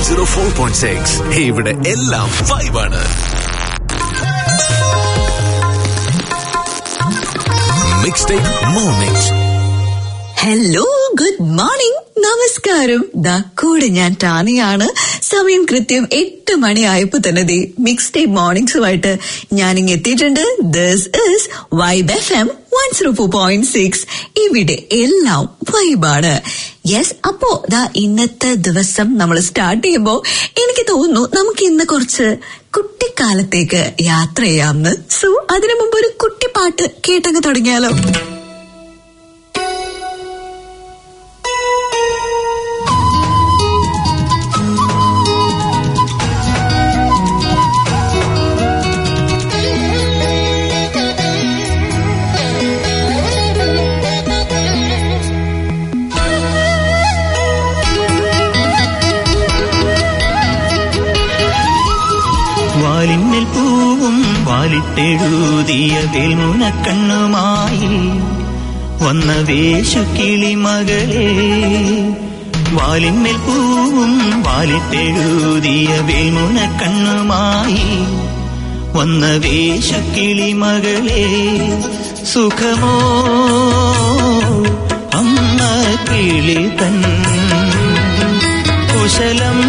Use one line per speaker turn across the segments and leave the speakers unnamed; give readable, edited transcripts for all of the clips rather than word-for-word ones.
104.6. ഇവിടെ എല്ലാം വൈബാണ്. Mixtape morning.
Hello, good morning, നമസ്കാരം. ദാ കൂടെ ഞാൻ ടാനിയാണ്. സമയം കൃത്യം 8 മണിയായപ്പോ തന്നെ മിക്സ്റ്റേപ്പ് മോർണിംഗ്സുമായിട്ട് ഞാനിങ്ങ് എത്തിയിട്ടുണ്ട്. This is vibe FM 104.6. ഇവിടെ എല്ലാം വൈബാണ്. യെസ്, അപ്പോ ദാ ഇന്നത്തെ ദിവസം നമ്മൾ സ്റ്റാർട്ട് ചെയ്യുമ്പോ എനിക്ക് തോന്നുന്നു നമുക്ക് ഇന്ന് കുറച്ച് കുട്ടിക്കാലത്തേക്ക് യാത്ര ചെയ്യാമെന്ന്. സോ അതിനു മുമ്പ് ഒരു കുട്ടിപ്പാട്ട് കേട്ടങ്ങ് തുടങ്ങിയാലോ?
വാലിന്മേൽ പൂവും വാലിട്ടെഴുതിയ വേൽമുനക്കണ്ണുമായി വന്ന വേശുക്കിളി മകളെ. വാലിന്മേൽ പൂവും വാലിട്ടെഴുതിയ വേൽമുനക്കണ്ണുമായി വന്ന വേശുക്കിളി മകളെ. സുഖമോ അമ്മ കിളി തൻ കുശലം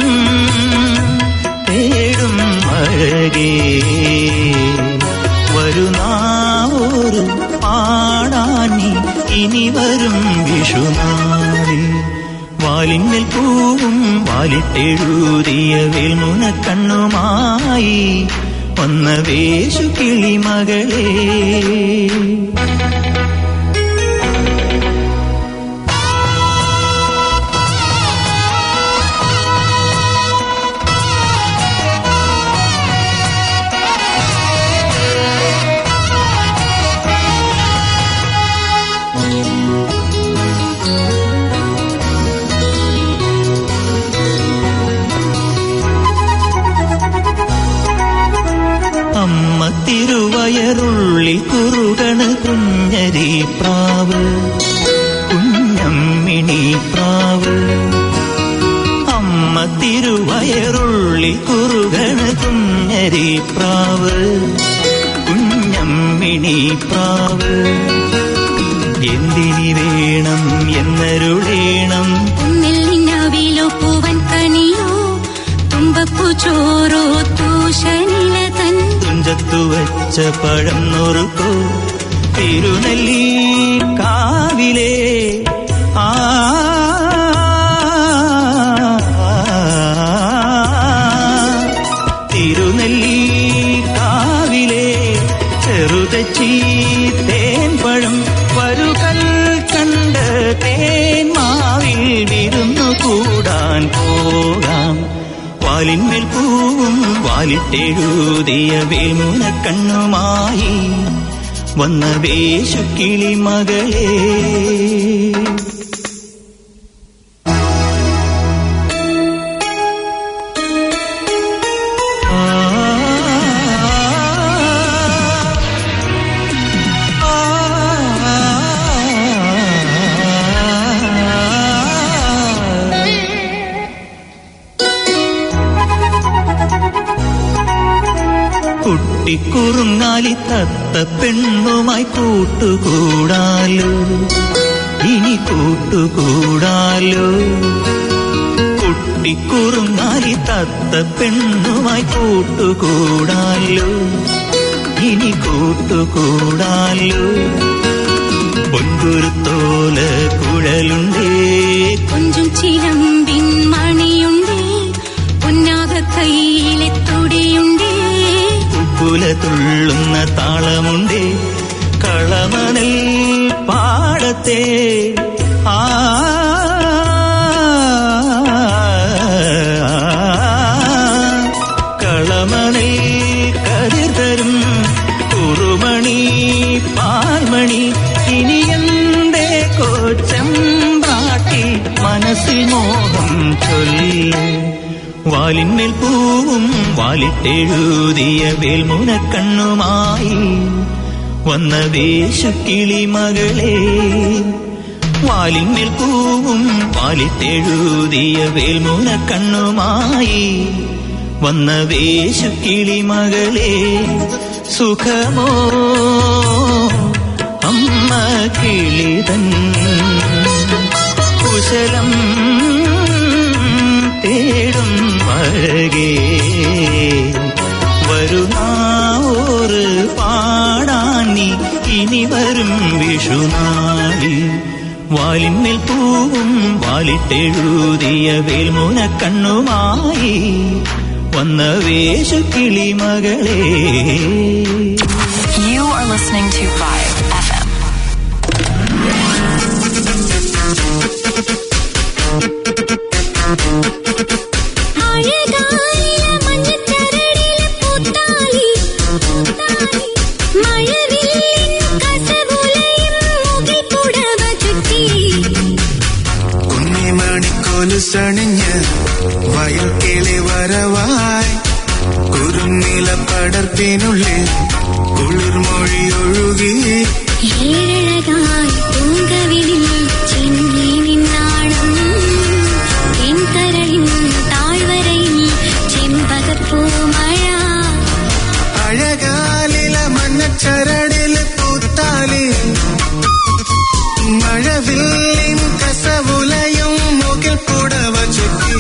തേടും അഴകേ. വരുന്നാവൊരു പാടാനി ഇനി വരും വിഷുനാളിൽ. വാലിന്മേൽ പൂവും വാലിട്ടെഴുതിയ വേൽമുനക്കണ്ണുമായി വന്ന വേശുക്കിളി മകളെ. അമ്മ തിരുവയറുള്ളിൽ കുറുകണ് കുഞ്ഞരി പ്രാവ്, കുഞ്ഞമ്മിണി പ്രാവ്. അമ്മ തിരുവയറുള്ളിൽ കുറുകണ് കുഞ്ഞരി പ്രാവ്, കുഞ്ഞമ്മിണി പ്രാവ്. എന്തിനി വേണം എന്നരുളേണം,
നെല്ലിനാവിലോ പൂവൻ കനിയോ തുമ്പപ്പൂ ചോറോ തൂഷനില തൻ
തുഞ്ചത്തു വച്ച പഴം നുറുക്കോ തിരുനെല്ലി കാവിലേ. തിരുനെല്ലി കാവിലേ ചെറുതച്ചി തേൻപഴം വരുകൽ കണ്ട് തേന്മാവിൽ വിരുന്നു കൂടാൻ പോകാം. വാലിന്മേൽ പൂവും വാലിട്ടെഴുതിയ വേൽമുനക്കണ്ണുമായി വന്ന വേശുക്കിളി മകളെ. കുട്ടിക്കുറുങ്ങാലി തത്ത പെണ്ണുമായി കൂട്ടുകൂടാലോ, ഇനി കൂട്ടുകൂടാലോ. കുട്ടിക്കുറുങ്ങാലി തത്ത പെണ്ണുമായി കൂട്ടുകൂടാലോ, ഇനി കൂട്ടുകൂടാലോ. പൊൻകുരുത്തോല കുഴലുണ്ടേ,
കൊഞ്ചും ചിലമ്പിൻ മണിയുണ്ടേ, പൊന്നാക കയ്യിലെ തൊടിയുണ്ടേ.
കുല തുള്ളുന്ന താളമുണ്ടേ, കളമണൽ പാടത്തെ. കളമണൽ കതിർ തരും കുറുമണി പാൽമണി. ഇനി എന്തേ കോച്ചമ്പാട്ടി മനസ്സിൽ മോഹം ചൊല്ലി. വാലിന്മേൽ പൂവും വാലിട്ടെഴുതിയ വേൽമുനക്കണ്ണുമായി വന്ന വേശുക്കിളി മകളെ. വാലിന്മേൽ പൂവും വാലിട്ടെഴുതിയ വേൽമുന കണ്ണുമായി വന്ന വേശുക്കിളി മകളെ സുഖമോ അമ്മ കിളിതൻ കുശലം തേടും അഴകേ വരുന്നാവോറ് പാടാനി ഇനി വരും വിഷുനാളി വാലിന്മേൽ പൂവും വാലിട്ടെഴുതിയ വേൽമുന കണ്ണുമായി വന്ന വേശുക്കിളി മകളെ.
You are listening to Vibe FM.
സണിഞ്ഞ് വയൽ കിളി വരവായി കുറുനില പടർപ്പിനുള്ളിൽ കുളിർമൊഴി ഒഴുകി
ഏഴഴകായി പൂങ്കവിളിൽ ചിന്നി നിന്നാടും തെൻകരളിൻ താഴ്വരയിൽ ചെമ്പകപ്പൂമഴ
അഴകാലില മണ്ണച്ചരടിൽ പൂത്താലി മഴവില്ലിൻ കസവുലയും മുകിൽ പുടവ ചുറ്റി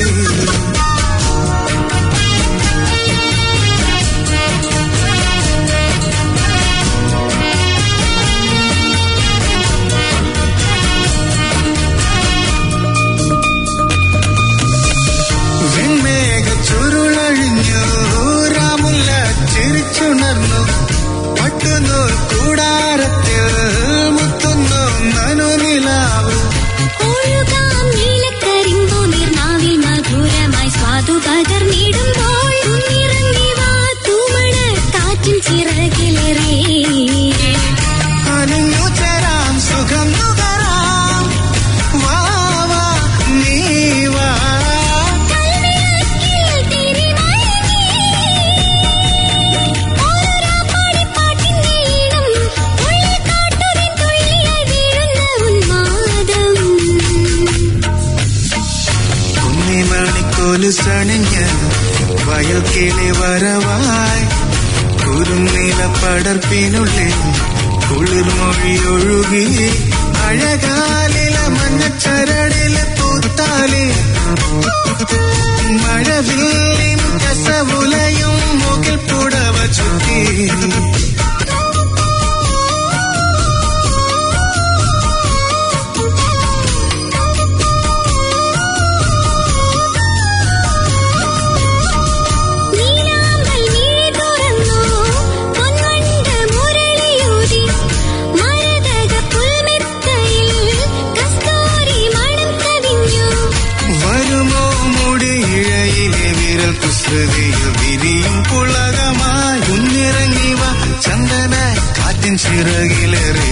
വെൺമേഘ ചുരുളഴിഞ്ഞു രാമുല്ല ചിരിച്ചുണർന്നു പട്ടുനൂൽ കൂടാരത്തിൽ മുത്തുന്നു നനുനിലാവ്
ഒഴുകാം നീലക്കരിമ്പോ നിർനാവിൽ മധുരമായി സ്വാദു പകർന്നിടുമ്പോൾ ഇറങ്ങി വാ തൂമണ കാറ്റിൻ ചിറകിലേറേ
അനങ്ങു ചേരാം സുഖം നുകരാം വാ വാ നീ വാ സണിഞ്ഞ് വയൽ കിളി വരവായി കുറുനില പടർപ്പിനുള്ളിൽ കുളിർമൊഴി ഒഴുകി അഴകാലില മണ്ണച്ചരടില് പൂത്താലി മഴവില്ലിൻ കസവുലയും മുകിൽ പുടവ ചുറ്റി വിരിയും പുളകമായി കുന്നിറങ്ങിവ ചന്ദന കാറ്റിൻ ചിറകിലേറി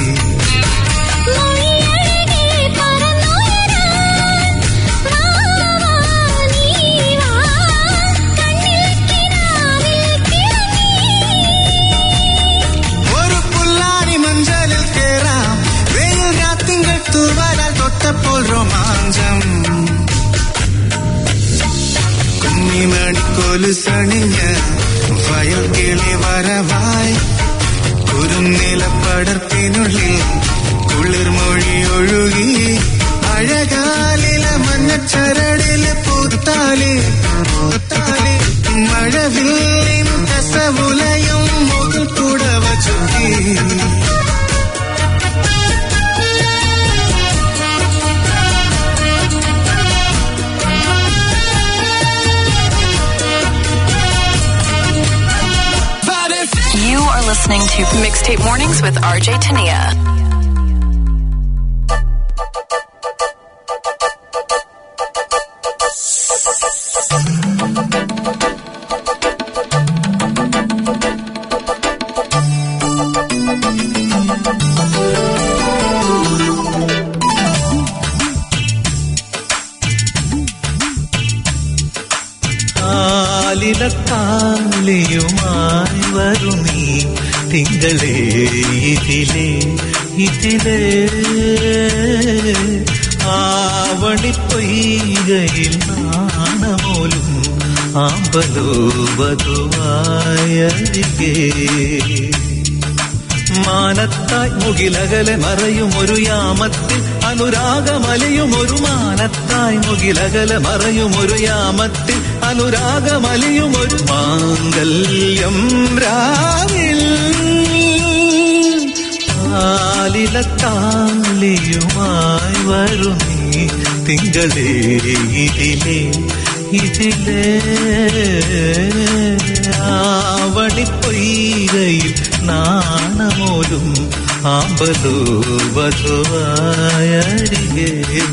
ഒരു പുല്ലാരി മഞ്ചലിൽ കേറാം വെയിൽ രാത്തിങ്കൾ തൂവലാൽ തൊട്ടപ്പോൾ രോമാഞ്ചം കുഞ്ഞിമണിക്കോല് സണിഞ്ഞ് വയൽ കിളി വരവായി കുറുനില പടർപ്പിനുള്ളിൽ കുളിർമൊഴി ഒഴുകി അഴകാലില മണ്ണച്ചരടില് പൂത്താലി മഴവില്ലിൻ കസവുലയും മുകിൽ പുടവ ചുറ്റി
You are listening to Mixtape Mornings with RJ Tania.
കാലിയുമായി വരുന്നീ തിങ്കളേ ഇതിലേ ആവണിപ്പൊയ്കയിൽ നാണമോലും ആമ്പലോ വധുവായരികെ മാനത്തായി മുകിലകലെ മറയുമൊരു യാമത്തിൽ അനുരാഗമലിയുമൊരു മാനത്തായി മുകിലകലെ മറയുമൊരു യാമത്തിൽ അനുരാഗമലിയുമൊരു മാംഗല്യം രാവിൽ ആലിലത്താലിയുമായി വരും നീ തിങ്കളേ ഇതിലേ ആവണിപ്പൊയ്കയിൽ നാണമോലും ആമ്പലോ വധുവായരികെ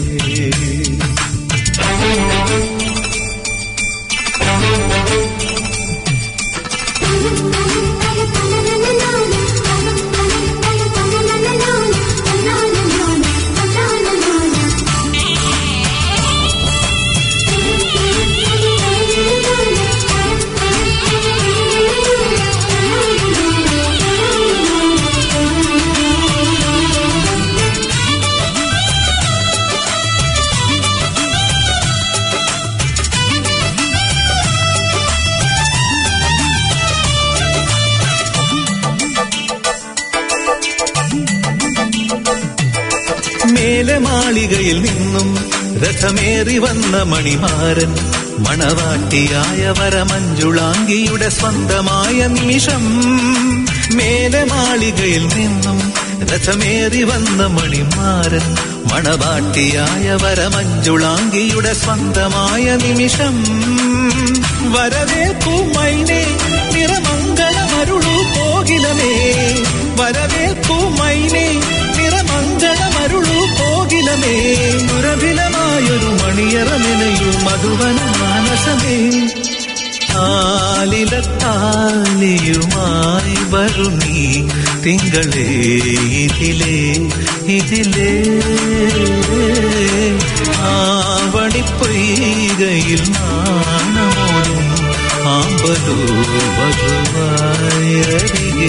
മാളികയിൽ നിന്നും രഥമേറി വന്ന മണിമാരൻ മണവാട്ടിയായ വരമഞ്ജുളാംഗിയുടെ സ്വന്തമായ നിമിഷം. മേലെ മാളികയിൽ നിന്നും രഥമേറി വന്ന മണിമാരൻ മണവാട്ടിയായ വരമഞ്ജുളാംഗിയുടെ സ്വന്തമായ നിമിഷം. വരവേൽക്കൂ മൈനേ നിറമംഗളമരുളൂ കോകിലമേ, വരവേൽക്കൂ മൈനേ നിറമംഗളമരുളൂ കോകിലമേ, ദുരഭിലമായൊരു മണിയറ നിലയൂ മധുവന മാനസമേ. ആലിലത്താലിയുമായി വരു നീ തിങ്കളേ ഇതിലേ ആവണിപ്പൊയ്കയിൽ നാണമോലും ആമ്പലോ വധുവായരികെ.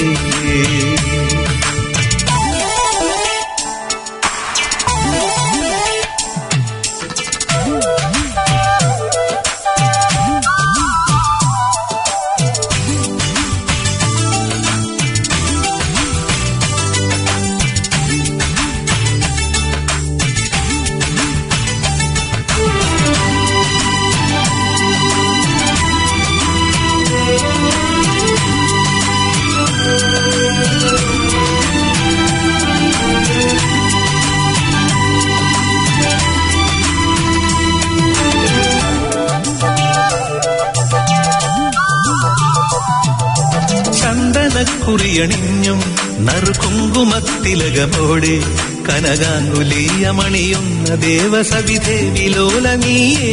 കുറിയണിഞ്ഞും നറുകുങ്കുമത്തിലകമോടെ കനകാങ്കുലീയമണിയുന്ന ദേവസവിധേ വിലോല നീയേ.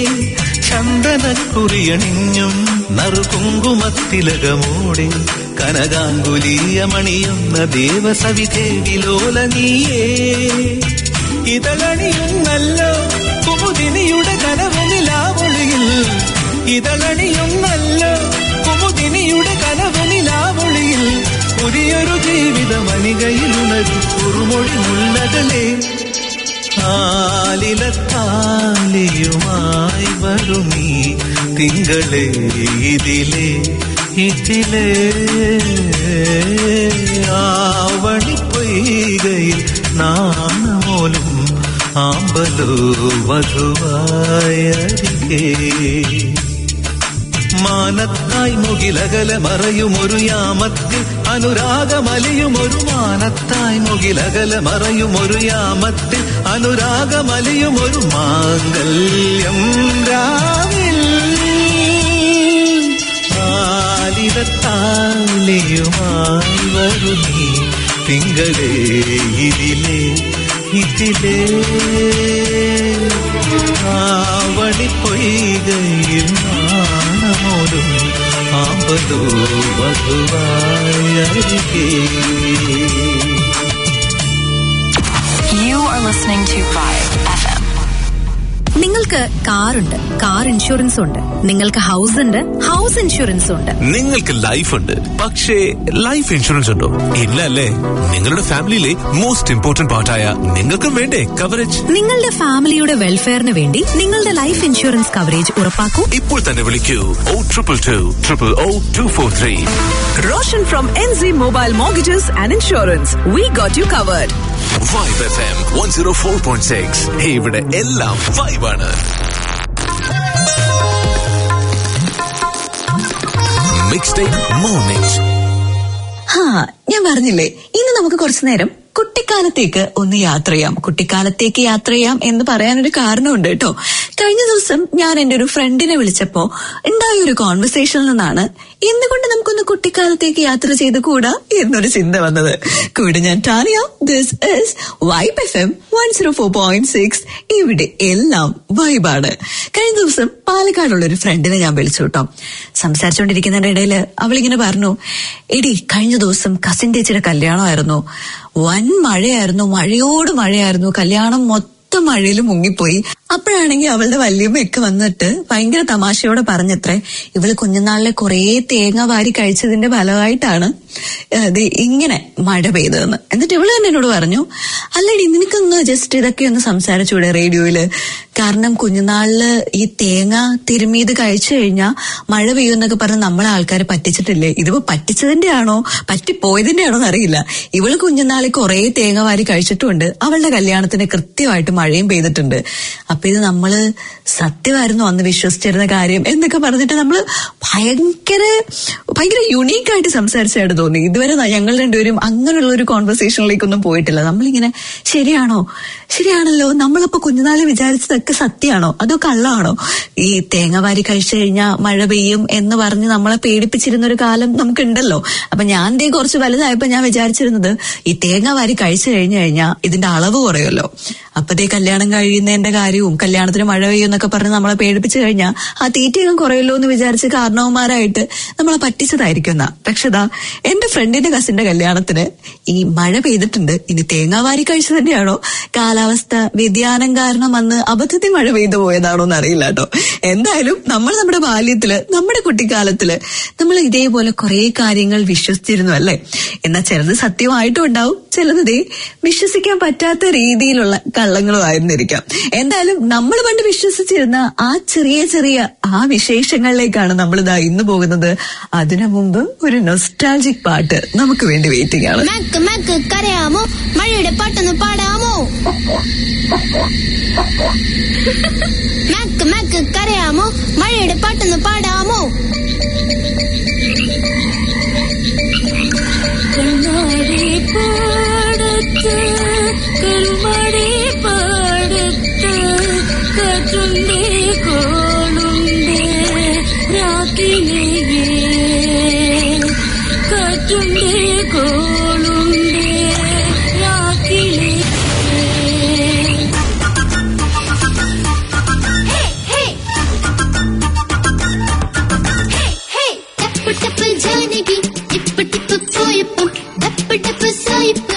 ചന്ദനക്കുറിയണിഞ്ഞും നറുകുങ്കുമത്തിലകമോടെ കനകാങ്കുലീയമണിയുന്ന ദേവസവിധേ വിലോല നീയേ. ഇതളണിയുന്നല്ലോ കുമുദിനിയുടെ കനവനിലാവൊളിയിൽ, ഇതളണിയുന്നല്ലോ കുമുദിനിയുടെ കനവനിലാവൊളിയിൽ, പുതിയൊരു ജീവിത മണികയിലുണരും കുറുമൊഴി മുല്ലകളെ. ആലിലത്താലിയുമായി വരു നീ തിങ്കളേ ഇതിലേ ആവണിപ്പൊയ്കയിൽ നാണമോലും ആമ്പലോ വധുവായരികെ. മാനത്തായി മുകിലകല മറയുമൊരു യാമത്തിൽ അനുരാഗമലിയുമൊരു മാനത്തായി മുകിലകല മറയുമൊരു യാമത്തിൽ അനുരാഗമലിയുമൊരു മാംഗല്യം രാവിൽ. ആലിലത്താലിയുമായി വരു നീ തിങ്കളേ ഇതിലേ ആവണിപ്പൊയ്കയിൽ നാണമോലും ആമ്പലോ വധുവായരികെ.
You are listening to Vibe FM.
നിങ്ങൾക്ക് കാറുണ്ട്, കാർ ഇൻഷുറൻസ് ഉണ്ട്. നിങ്ങൾക്ക് ഹൗസ് ഉണ്ട്, ഹൗസ് ഇൻഷുറൻസ് ഉണ്ട്.
നിങ്ങൾക്ക് ലൈഫ് ഉണ്ട്, പക്ഷേ ലൈഫ് ഇൻഷുറൻസ് ഉണ്ടോ? ഇല്ല അല്ലേ? നിങ്ങളുടെ ഫാമിലിയിലെ മോസ്റ്റ് ഇമ്പോർട്ടന്റ് പാർട്ടായ നിങ്ങൾക്കും വേണ്ടേ കവറേജ്?
നിങ്ങളുടെ ഫാമിലിയുടെ വെൽഫെയറിന് വേണ്ടി നിങ്ങളുടെ ലൈഫ് ഇൻഷുറൻസ് കവറേജ് ഉറപ്പാക്കൂ.
ഇപ്പോൾ തന്നെ വിളിക്കൂ 0222
Roshan from NZ Mobile Mortgages and Insurance. We got you covered.
Vibe FM 104.6. ഇവിടെ എല്ലാം വൈബാണ്. Mixtape Mornings.
ഞാൻ പറഞ്ഞില്ലേ, ഇന്ന് നമുക്ക് കുറച്ചു നേരം കുട്ടിക്കാലത്തേക്ക് ഒന്ന് യാത്ര ചെയ്യാം. കുട്ടിക്കാലത്തേക്ക് യാത്ര ചെയ്യാം എന്ന് പറയാനൊരു കാരണമുണ്ട് കേട്ടോ. കഴിഞ്ഞ ദിവസം ഞാൻ എന്റെ ഒരു ഫ്രണ്ടിനെ വിളിച്ചപ്പോ ഉണ്ടായ ഒരു കോൺവെർസേഷനിൽ നിന്നാണ് എന്തുകൊണ്ട് നമുക്കൊന്ന് കുട്ടിക്കാലത്തേക്ക് യാത്ര ചെയ്ത് കൂടാ എന്നൊരു ചിന്ത വന്നത്. കൂടെ ഞാൻ Tania. This is vibe FM 104.6. ഇവിടെ എല്ലാം വൈബാണ്. കഴിഞ്ഞ ദിവസം പാലക്കാടുള്ള ഒരു ഫ്രണ്ടിനെ ഞാൻ വിളിച്ചു കേട്ടോ. സംസാരിച്ചുകൊണ്ടിരിക്കുന്നതിന്റെ ഇടയിൽ അവളിങ്ങനെ പറഞ്ഞു, എടി കഴിഞ്ഞ ദിവസം കസിൻ ചേച്ചിയുടെ കല്യാണമായിരുന്നു. വൻ മഴയായിരുന്നു, മഴയോട് മഴയായിരുന്നു. കല്യാണം മൊത്തം മഴയിൽ മുങ്ങിപ്പോയി. അപ്പോഴാണെങ്കിൽ അവളുടെ വല്യമ്മയൊക്കെ വന്നിട്ട് ഭയങ്കര തമാശയോടെ പറഞ്ഞത്രേ, ഇവള് കുഞ്ഞുനാളിലെ കുറേ തേങ്ങ വാരി കഴിച്ചതിന്റെ ഫലമായിട്ടാണ് ഇങ്ങനെ മഴ പെയ്തതെന്ന്. എന്നിട്ട് ഇവള് തന്നെ എന്നോട് പറഞ്ഞു, അല്ലടി നിനക്കൊന്ന് ജസ്റ്റ് ഇതൊക്കെ ഒന്ന് സംസാരിച്ചൂടെ റേഡിയോയില്? കാരണം കുഞ്ഞുനാളില് ഈ തേങ്ങ തിരുമിയത് കഴിച്ചു കഴിഞ്ഞാൽ മഴ പെയ്യുന്നൊക്കെ പറഞ്ഞ് നമ്മളെ ആൾക്കാർ പറ്റിച്ചിട്ടില്ലേ? ഇതിപ്പോ പറ്റിച്ചതിന്റെ ആണോ പറ്റിപ്പോയതിന്റെ ആണോ എന്നറിയില്ല. ഇവള് കുഞ്ഞുനാളിൽ കുറേ തേങ്ങ വാരി കഴിച്ചിട്ടുമുണ്ട്. അവളുടെ കല്യാണത്തിന് കൃത്യമായിട്ട് മഴയും പെയ്തിട്ടുണ്ട്. അപ്പൊ ഇത് നമ്മള് സത്യമായിരുന്നു അന്ന് വിശ്വസിച്ചിരുന്ന കാര്യം എന്നൊക്കെ പറഞ്ഞിട്ട് നമ്മള് ഭയങ്കര യുണീക്കായിട്ട് സംസാരിച്ചായിട്ട് തോന്നി. ഇതുവരെ ഞങ്ങൾ രണ്ടുപേരും അങ്ങനെയുള്ള ഒരു കോൺവെർസേഷനിലേക്കൊന്നും പോയിട്ടില്ല. നമ്മളിങ്ങനെ ശരിയാണല്ലോ, നമ്മളപ്പോ കുഞ്ഞുനാളിൽ വിചാരിച്ചതൊക്കെ സത്യമാണോ അതോ കള്ളാണോ? ഈ തേങ്ങ വാരി കഴിച്ചു കഴിഞ്ഞാൽ മഴ പെയ്യും എന്ന് പറഞ്ഞ് നമ്മളെ പേടിപ്പിച്ചിരുന്ന ഒരു കാലം നമുക്കുണ്ടല്ലോ. അപ്പൊ ഞാൻ കുറച്ച് വലുതായപ്പോ ഞാൻ വിചാരിച്ചിരുന്നത് ഈ തേങ്ങ വാരി കഴിച്ചു കഴിഞ്ഞാൽ ഇതിന്റെ അളവ് കുറയുമല്ലോ, അപ്പത്തേ കല്യാണം കഴിയുന്നതിന്റെ കാര്യവും കല്യാണത്തിന് മഴ പെയ്യും എന്നൊക്കെ പറഞ്ഞ് നമ്മളെ പേടിപ്പിച്ചു കഴിഞ്ഞാൽ ആ തീറ്റയൊക്കെ കുറയല്ലോ എന്ന് വിചാരിച്ച് കാരണവന്മാരായിട്ട് നമ്മളെ പറ്റിച്ചതായിരിക്കും. പക്ഷെ എന്റെ ഫ്രണ്ടിന്റെ കസിന്റെ കല്യാണത്തിന് ഈ മഴ പെയ്തിട്ടുണ്ട്. ഇനി തേങ്ങ വാരി കഴിച്ചു തന്നെയാണോ കാലാവസ്ഥ വ്യതിയാനം കാരണം അന്ന് അബദ്ധത്തിൽ മഴ പെയ്തു പോയതാണോ എന്ന് അറിയില്ല കേട്ടോ. എന്തായാലും നമ്മുടെ ബാല്യത്തില് നമ്മുടെ കുട്ടിക്കാലത്തില് നമ്മൾ ഇതേപോലെ കുറെ കാര്യങ്ങൾ വിശ്വസിച്ചിരുന്നു അല്ലേ? എന്നാൽ ചിലത് സത്യമായിട്ടും ഉണ്ടാവും, ചിലത് വിശ്വസിക്കാൻ പറ്റാത്ത രീതിയിലുള്ള കള്ളങ്ങളും ആയിരുന്നിരിക്കാം. എന്തായാലും നമ്മൾ പണ്ട് വിശ്വസിച്ചിരുന്ന ആ ചെറിയ ആ വിശേഷങ്ങളിലേക്കാണ് നമ്മൾ ഇന്ന് പോകുന്നത്. അതിനു മുമ്പ് ഒരു നൊസ്റ്റാൾജിക് പാട്ട് നമുക്ക് വേണ്ടി വെയിറ്റിംഗ് ആണ്.
കരയാമോ, മഴയുടെ പാട്ടൊന്ന് പാടാമോ? കരയാമോ, മഴയുടെ പാട്ടൊന്ന് പാടാമോ? കണ്ണാടി പാടത്ത് കൽമടി പാടത്ത് കറ്റുണ്ടേ കോളുണ്ടേ രാക്കിലേ കറ്റുണ്ടേ കോളുണ്ടേ രാക്കിലേ. ടപ്പ് ടപ്പ് ജാനകി ടിപ്പ് ടിപ്പ് പോയപ്പം ടപ്പ് ടപ്പ് സായിപ്പ്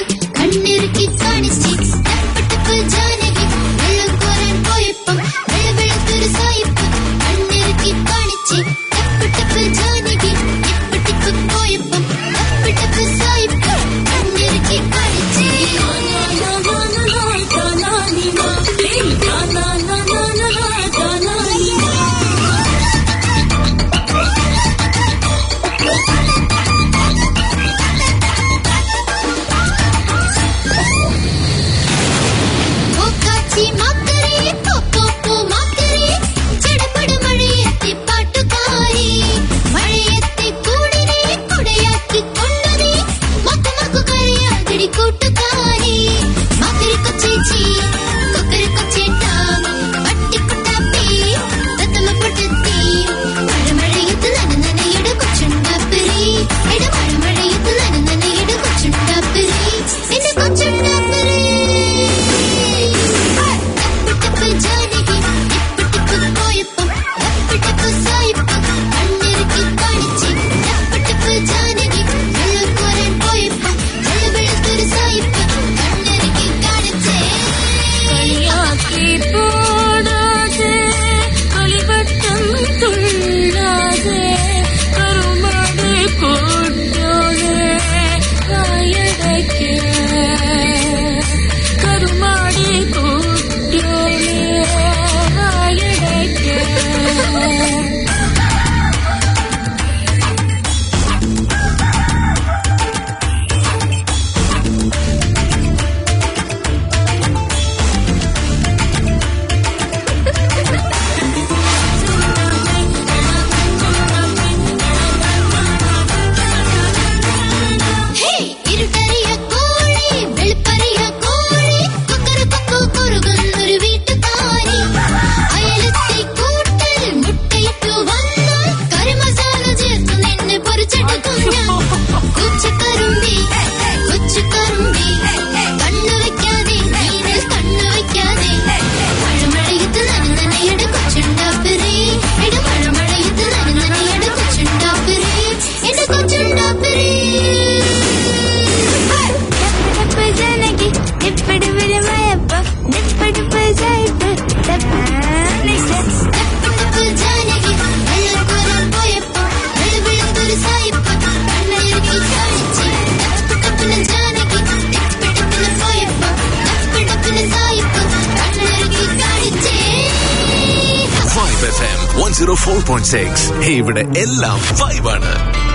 104.6. ഇവിടെ എല്ലാം വൈബാണ്.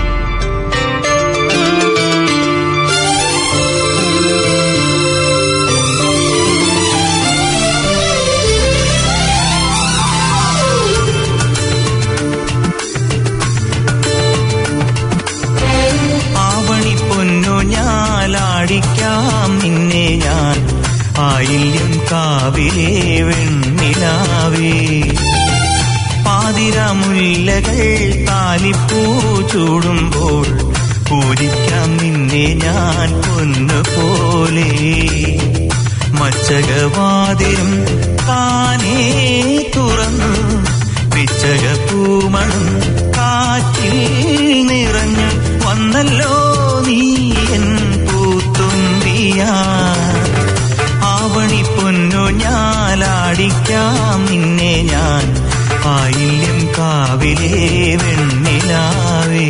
ഞാലാടിക്കാം നിന്നെ ഞാൻ ആയില്യം കാവിലെ വെണ്ണിലാവേ. പാതിരാമുല്ലകൾ താലിപ്പൂ ചൂടുമ്പോൾ പൂജിക്കാം നിന്നെ ഞാൻ പൊന്നുപോലെ. മച്ചകവാതിലും താനേ തുറന്നു പിച്ചകപ്പൂമണം കാറ്റിൽ നിറഞ്ഞു വന്നല്ലോ നീ എൻ പൂത്തുമ്പിയാ. ആവണി പൊന്നു ഞാലാടിക്കാം നിന്നെ ഞാൻ ആയില്യം കാവിലെ വെണ്ണിലാവേ.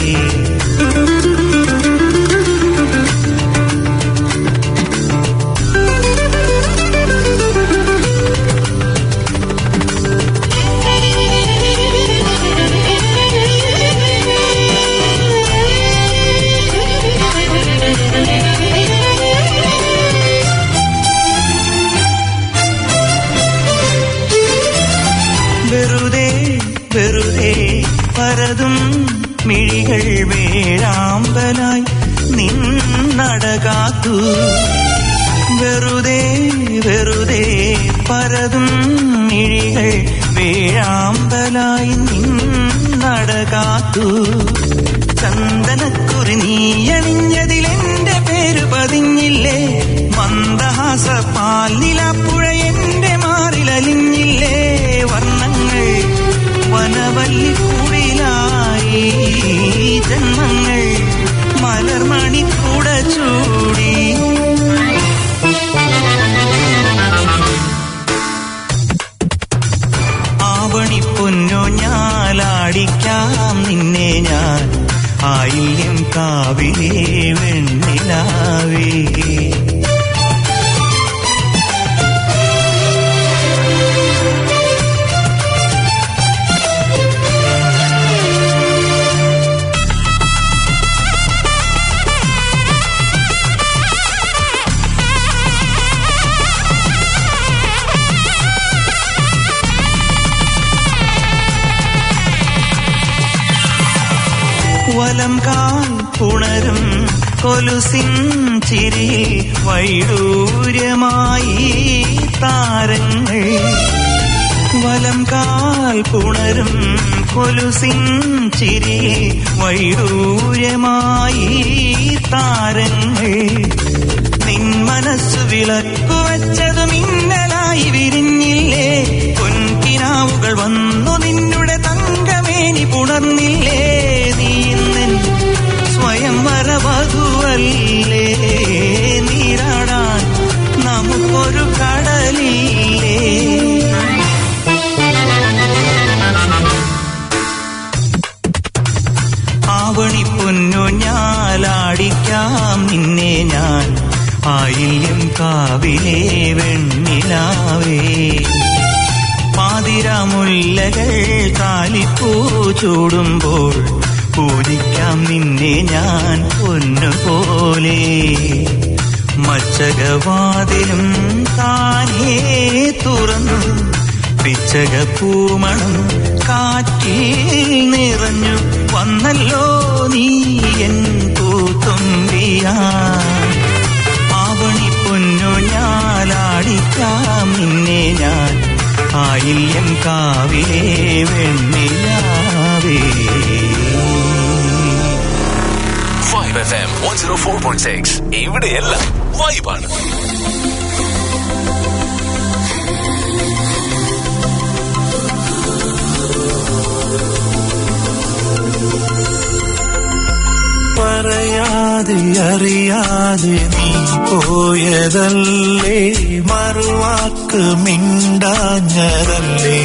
പരതും മിഴികൾ വേഴാമ്പലായി നിന്നടകാത്തു. വെറുതെ വെറുതെ പരതും മിഴികൾ വേഴാമ്പലായി നിന്നടകാത്തു. ചന്ദനക്കുറി നീയണിഞ്ഞതിലെന്റെ പേര് പതിഞ്ഞില്ലേ. മന്ദഹാസ പാലിലാപ്പുഴ എന്റെ മാറിലലിഞ്ഞില്ലേ. വർണ്ണങ്ങൾ വനവല്ലിക്കൂടിലായി ജന്മങ്ങൾ മലർമണിക്കൂട ചൂടി. ആവണി പൊന്നു ഞാലാടിക്കാം നിന്നെ ഞാൻ ആയില്യം കാവിലെ വെണ്ണിലാവേ. വലം കാൽ പുണരും കൊലുസിൻ ചിരിയിൽ വൈഡൂര്യമായി താരങ്ങൾ. വലം കാൽ പുണരും കൊലുസിൻ ചിരിയിൽ വൈഡൂര്യമായി താരങ്ങൾ. നിൻ മനസ്സു വിളക്കു വച്ചതു മിന്നലായി വിരിഞ്ഞില്ലേ. പൊൻകിനാവുകൾ വന്നു നിന്നുടെ തങ്കമേനി പുണർന്നില്ലേ. നീ ഇന്നൻ സ്വയം വരവധുവല്ലേ. നീരാടാൻ നമുക്കൊരു കടലില്ലേ. ആവണി പൊന്നു ഞാലാടിക്കാം നിന്നെ ഞാൻ ആയില്യം കാവിലെ വെണ്ണിലാവേ. പാതിരാമുല്ലകൾ താലിപ്പൂ ചൂടുമ്പോൾ പൂജിക്കാം നിന്നെ ഞാൻ പൊന്നുപോലെ. മച്ചകവാതിലും താനേ തുറന്നു പിച്ചകപ്പൂമണം കാറ്റിൽ നിറഞ്ഞു വന്നല്ലോ നീ എൻ പൂത്തുമ്പിയാ. ആവണി പൊന്നു ഞാലാടിക്കാം നിന്നെ ഞാൻ ആയില്യം കാവിലെ വെണ്ണിലാവേ.
5FM 104.6. ഇവിടെയെല്ലാം വൈബാണ്.
പറയാതെ അറിയാതെ നീ പോയതല്ലേ. മറുവാക്ക് മിണ്ടാഞ്ഞതല്ലേ.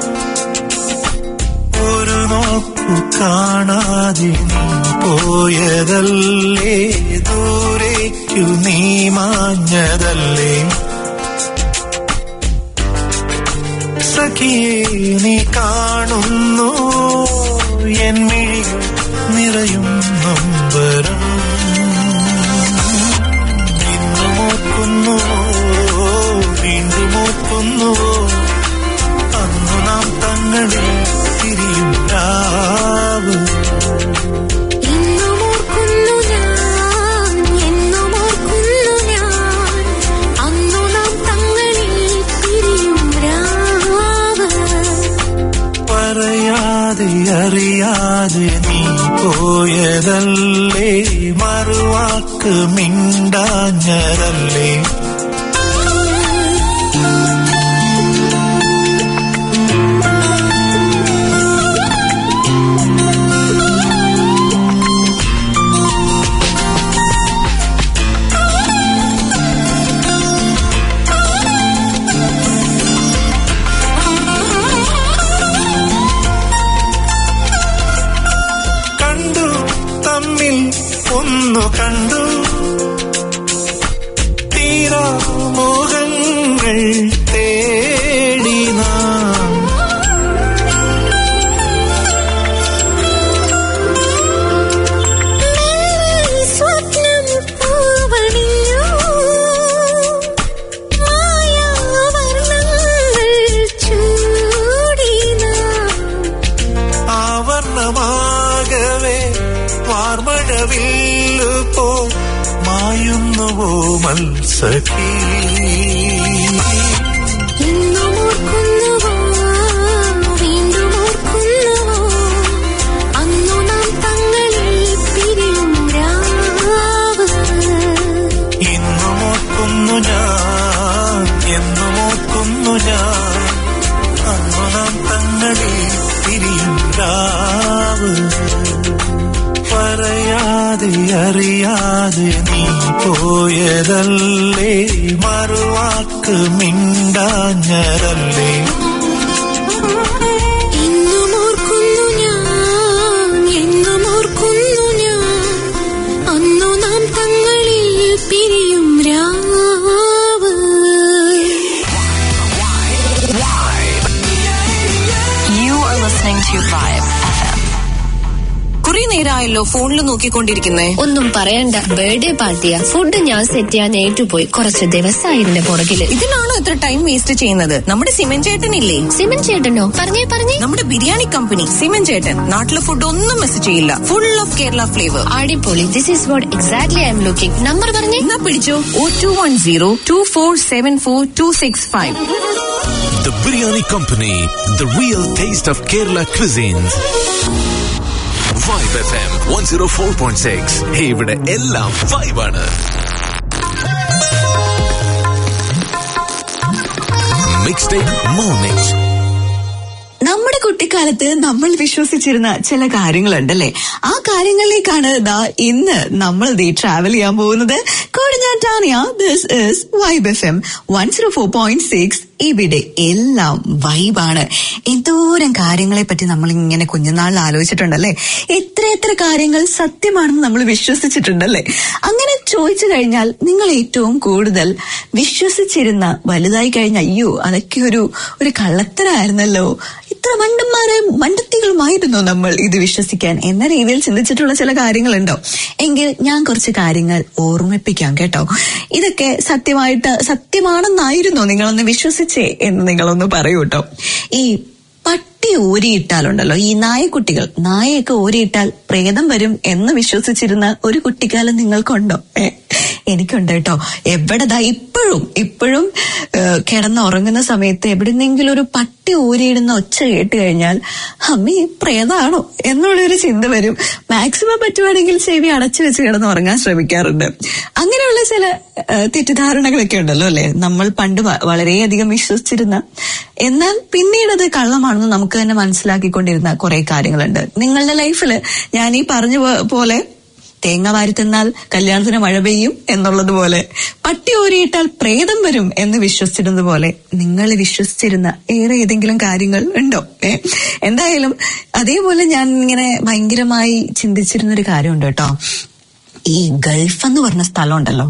ഒരു നോക്കു കാണാതെ നീ പോയതല്ലേ. ദൂരേക്കു നീ മാഞ്ഞതല്ലേ. സഖിയെ നീ കാണുന്നു എൻ മിഴികൾ നിറയും നൊമ്പരം. ഇന്നും ഓർക്കുന്നുവോ വീണ്ടും ഓർക്കുന്നുവോ അന്നു നാം തങ്ങളിൽ തിരിയും രാവ്. അറിയാതെ നീ പോയതല്ലേ മറുവാക്ക് മിണ്ടാഞ്ഞതല്ലേ. ഒന്നു കണ്ടു തീരാ മോഹങ്ങൾ തേടി നാം.
സ്വപ്നം പൂവണിഞ്ഞു മായാവർണ്ണങ്ങൾ ചൂടി നാം.
ആവർണമാകവേ വാർമഴവില്ലു പോ മായുന്നുവോ മത്സഖി.
ഇന്നും ഓർക്കുന്നുവോ വീണ്ടും ഓർക്കുന്നുവോ അന്നു നാം തങ്ങളിൽ പിരിയും രാവ്.
ഇന്നും ഓർക്കുന്നു ഞാൻ എന്നും ഓർക്കുന്നു ഞാൻ അന്നു നാം തങ്ങളിൽ പിരിയും രാവ്. അറിയാതെ നീ പോയതല്ലേ മറുവാക്ക് മിണ്ടാഞ്ഞതല്ലേ.
ഇന്നും ഓർക്കുന്നു ഞാൻ എന്നും ഓർക്കുന്നു ഞാൻ അന്നു നാം തങ്ങളിൽ പിരിയും രാവ്.
You are listening to Vibe FM.
കുറെ നേരമായല്ലോ ഫോണിൽ നോക്കിക്കൊണ്ടിരിക്കുന്നേ.
ഒന്നും പറയണ്ട, ബർത്ത്ഡേ പാർട്ടിയാ. ഫുഡ് ഞാൻ സെറ്റ് ചെയ്യാൻ ഏറ്റുപോയി. കുറച്ച് ദിവസമായി ഇതിന്റെ പുറകില്.
ഇതിനാണോ ഇത്ര ടൈം വേസ്റ്റ് ചെയ്യുന്നത്? നമ്മുടെ സിമൻ ചേട്ടനില്ലേ?
സിമൻ ചേട്ടനോ? പറഞ്ഞേ.
നമ്മുടെ ബിരിയാണി കമ്പനി സിമൻ ചേട്ടൻ. നാട്ടിലെ ഫുഡ് ഒന്നും മിസ് ചെയ്യില്ല. Full of Kerala flavour.
അടിപൊളി. This is what exactly I'm looking. Number പറഞ്ഞേ.
എന്നാ പിടിച്ചോ. 021024742665.
The Biryani Company, the real taste of Kerala cuisines. Vibe FM 104.6. ഇവിടെ എല്ലാം വൈബാണ്. Mixtape Mornings.
നമ്മുടെ കുട്ടിക്കാലത്ത് നമ്മൾ വിശ്വസിച്ചിരുന്ന ചില കാര്യങ്ങളുണ്ടല്ലേ, ആ കാര്യങ്ങളിലേക്കാണ് ഇന്ന് നമ്മൾ ട്രാവൽ ചെയ്യാൻ പോകുന്നത്. ഞാൻ Tania. This is vibe FM 104.6. ഇവിടെ എല്ലാം വൈബാണ്. എന്തോരം കാര്യങ്ങളെ പറ്റി നമ്മൾ ഇങ്ങനെ കുഞ്ഞുനാളിൽ ആലോചിച്ചിട്ടുണ്ടല്ലേ. എത്ര കാര്യങ്ങൾ സത്യമാണെന്ന് നമ്മൾ വിശ്വസിച്ചിട്ടുണ്ടല്ലേ. അങ്ങനെ ചോദിച്ചു കഴിഞ്ഞാൽ നിങ്ങൾ ഏറ്റവും കൂടുതൽ വിശ്വസിച്ചിരുന്ന, വലുതായി കഴിഞ്ഞ അയ്യോ അതൊക്കെ ഒരു കള്ളത്തരായിരുന്നല്ലോ, ഇത്ര മണ്ടത്തികളുമായിരുന്നു നമ്മൾ ഇത് വിശ്വസിക്കാൻ എന്ന രീതിയിൽ ചിന്തിച്ചിട്ടുള്ള ചില കാര്യങ്ങളുണ്ടോ? എങ്കിൽ ഞാൻ കുറച്ച് കാര്യങ്ങൾ ഓർമ്മിപ്പിക്കാം കേട്ടോ. ഇതൊക്കെ സത്യമാണെന്നായിരുന്നോ നിങ്ങളൊന്ന് വിശ്വസിച്ചേ എന്ന് നിങ്ങളൊന്ന് പറയൂ കേട്ടോ. ഈ പട്ടി ഊരിയിട്ടാലുണ്ടല്ലോ, ഈ നായയൊക്കെ ഊരിയിട്ടാൽ പ്രേതം വരും എന്ന് വിശ്വസിച്ചിരുന്ന ഒരു കുട്ടിക്കാലം നിങ്ങൾക്കുണ്ടോ? എനിക്കുണ്ട് കേട്ടോ. ഇപ്പോഴും കിടന്നുറങ്ങുന്ന സമയത്ത് എവിടെന്നെങ്കിലും ഒരു പട്ടി ഊരിയിടുന്ന ഒച്ച കേട്ട് കഴിഞ്ഞാൽ അമ്മേ പ്രേതാണോ എന്നുള്ളൊരു ചിന്ത വരും. മാക്സിമം പറ്റുവാണെങ്കിൽ ചെവി അടച്ചു വെച്ച് കിടന്നുറങ്ങാൻ ശ്രമിക്കാറുണ്ട്. അങ്ങനെയുള്ള ചില തെറ്റിദ്ധാരണകളൊക്കെ ഉണ്ടല്ലോ അല്ലെ, നമ്മൾ പണ്ട് വളരെയധികം വിശ്വസിച്ചിരുന്ന, എന്നാൽ പിന്നീട് അത് കള്ളമാണെന്ന് നമുക്ക് തന്നെ മനസ്സിലാക്കിക്കൊണ്ടിരുന്ന കുറെ കാര്യങ്ങളുണ്ട്. നിങ്ങളുടെ ലൈഫിൽ ഞാൻ ഈ പറഞ്ഞ പോലെ തേങ്ങ വാരി തിന്നാൽ കല്യാണത്തിന് മഴ പെയ്യും എന്നുള്ളതുപോലെ, പട്ടി ഊരിയിട്ടാൽ പ്രേതം വരും എന്ന് വിശ്വസിച്ചിരുന്നത് പോലെ നിങ്ങൾ വിശ്വസിച്ചിരുന്ന ഏതെങ്കിലും കാര്യങ്ങൾ ഉണ്ടോ? എന്തായാലും അതേപോലെ ഞാൻ ഇങ്ങനെ ഭയങ്കരമായി ചിന്തിച്ചിരുന്നൊരു കാര്യമുണ്ട് കേട്ടോ. ഈ ഗൾഫ് എന്ന് പറഞ്ഞ സ്ഥലം ഉണ്ടല്ലോ,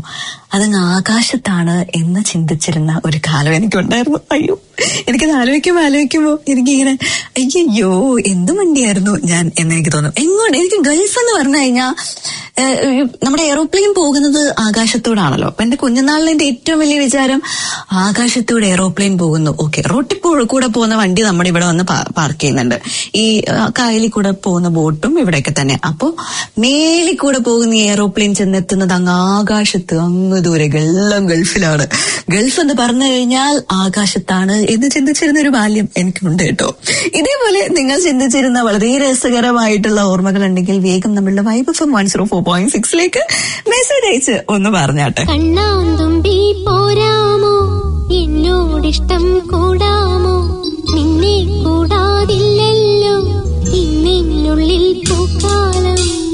അതങ്ങ് ആകാശത്താണ് എന്ന് ചിന്തിച്ചിരുന്ന ഒരു കാലം എനിക്കുണ്ടായിരുന്നു. അയ്യോ, എനിക്കത് ആലോചിക്കുമ്പോ എനിക്കിങ്ങനെ അയ്യോ എന്ത് വണ്ടിയായിരുന്നു ഞാൻ എന്ന് എനിക്ക് തോന്നും. എനിക്ക് ഗൾഫ് എന്ന് പറഞ്ഞു കഴിഞ്ഞാൽ നമ്മുടെ എയറോപ്ലെയിൻ പോകുന്നത് ആകാശത്തോടാണല്ലോ. അപ്പൊ എന്റെ കുഞ്ഞുനാളിൽ എന്റെ ഏറ്റവും വലിയ വിചാരം ആകാശത്തൂടെ എയറോപ്ലെയിൻ പോകുന്നു. ഓക്കെ, റോട്ടിൽ കൂടെ പോകുന്ന വണ്ടി നമ്മുടെ ഇവിടെ വന്ന് പാർക്ക് ചെയ്യുന്നുണ്ട്. ഈ കായലിൽ കൂടെ പോകുന്ന ബോട്ടും ഇവിടെയൊക്കെ തന്നെ. അപ്പോ മേലിൽ കൂടെ പോകുന്ന ഈ എയറോപ്ലെയിൻ ചെന്നെത്തുന്നത് അങ്ങ് ആകാശത്ത്, അങ്ങ് ദൂരെ എല്ലാം ഗൾഫിലാണ്. ഗൾഫ് എന്ന് പറഞ്ഞു കഴിഞ്ഞാൽ ആകാശത്താണ് എന്ന് ചിന്തിച്ചിരുന്ന ഒരു ബാല്യം എനിക്കുണ്ട് കേട്ടോ. ഇതേപോലെ നിങ്ങൾ ചിന്തിച്ചിരുന്ന വളരെ രസകരമായിട്ടുള്ള ഓർമ്മകൾ ഉണ്ടെങ്കിൽ വേഗം നമ്മളുടെ വൈബ് FM 104.6 മെസ്സേജ് അയച്ച് ഒന്ന് പറഞ്ഞാട്ടെ.
കണ്ണാന്തുമ്പി പോരാമോ, എന്നോടിഷ്ടം കൂടാമോ, നിന്നെ കൂടാതില്ലല്ലോ ഇന്നെന്നുള്ളിൽ പൂക്കാലം.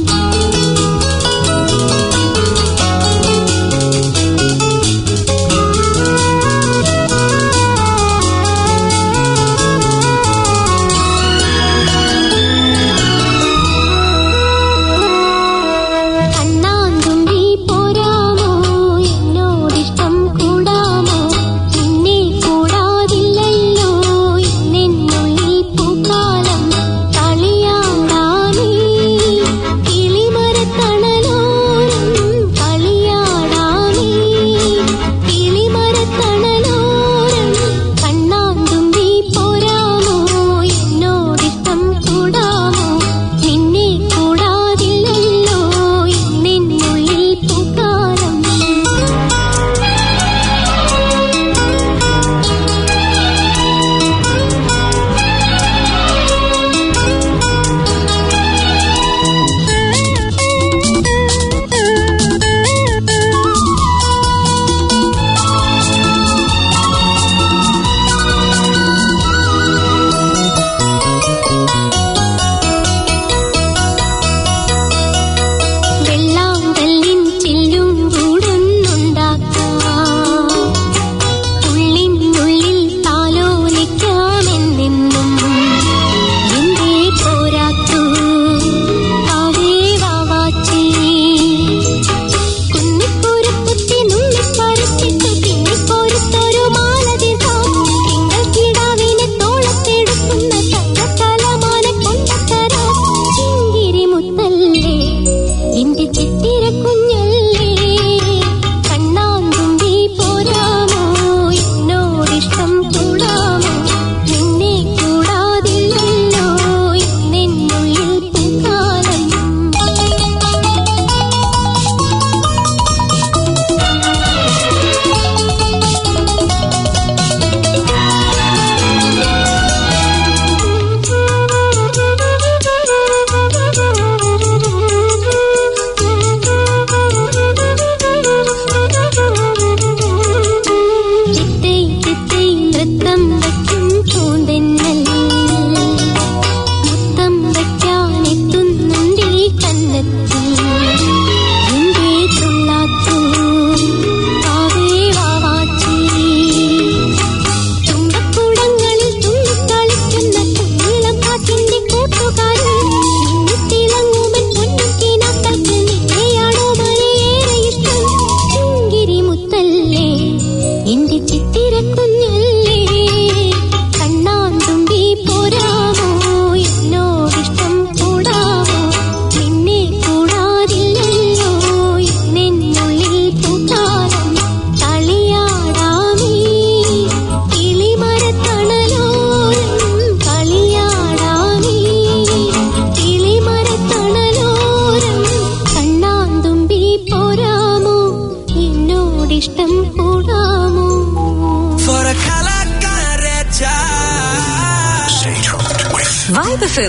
Vibe FM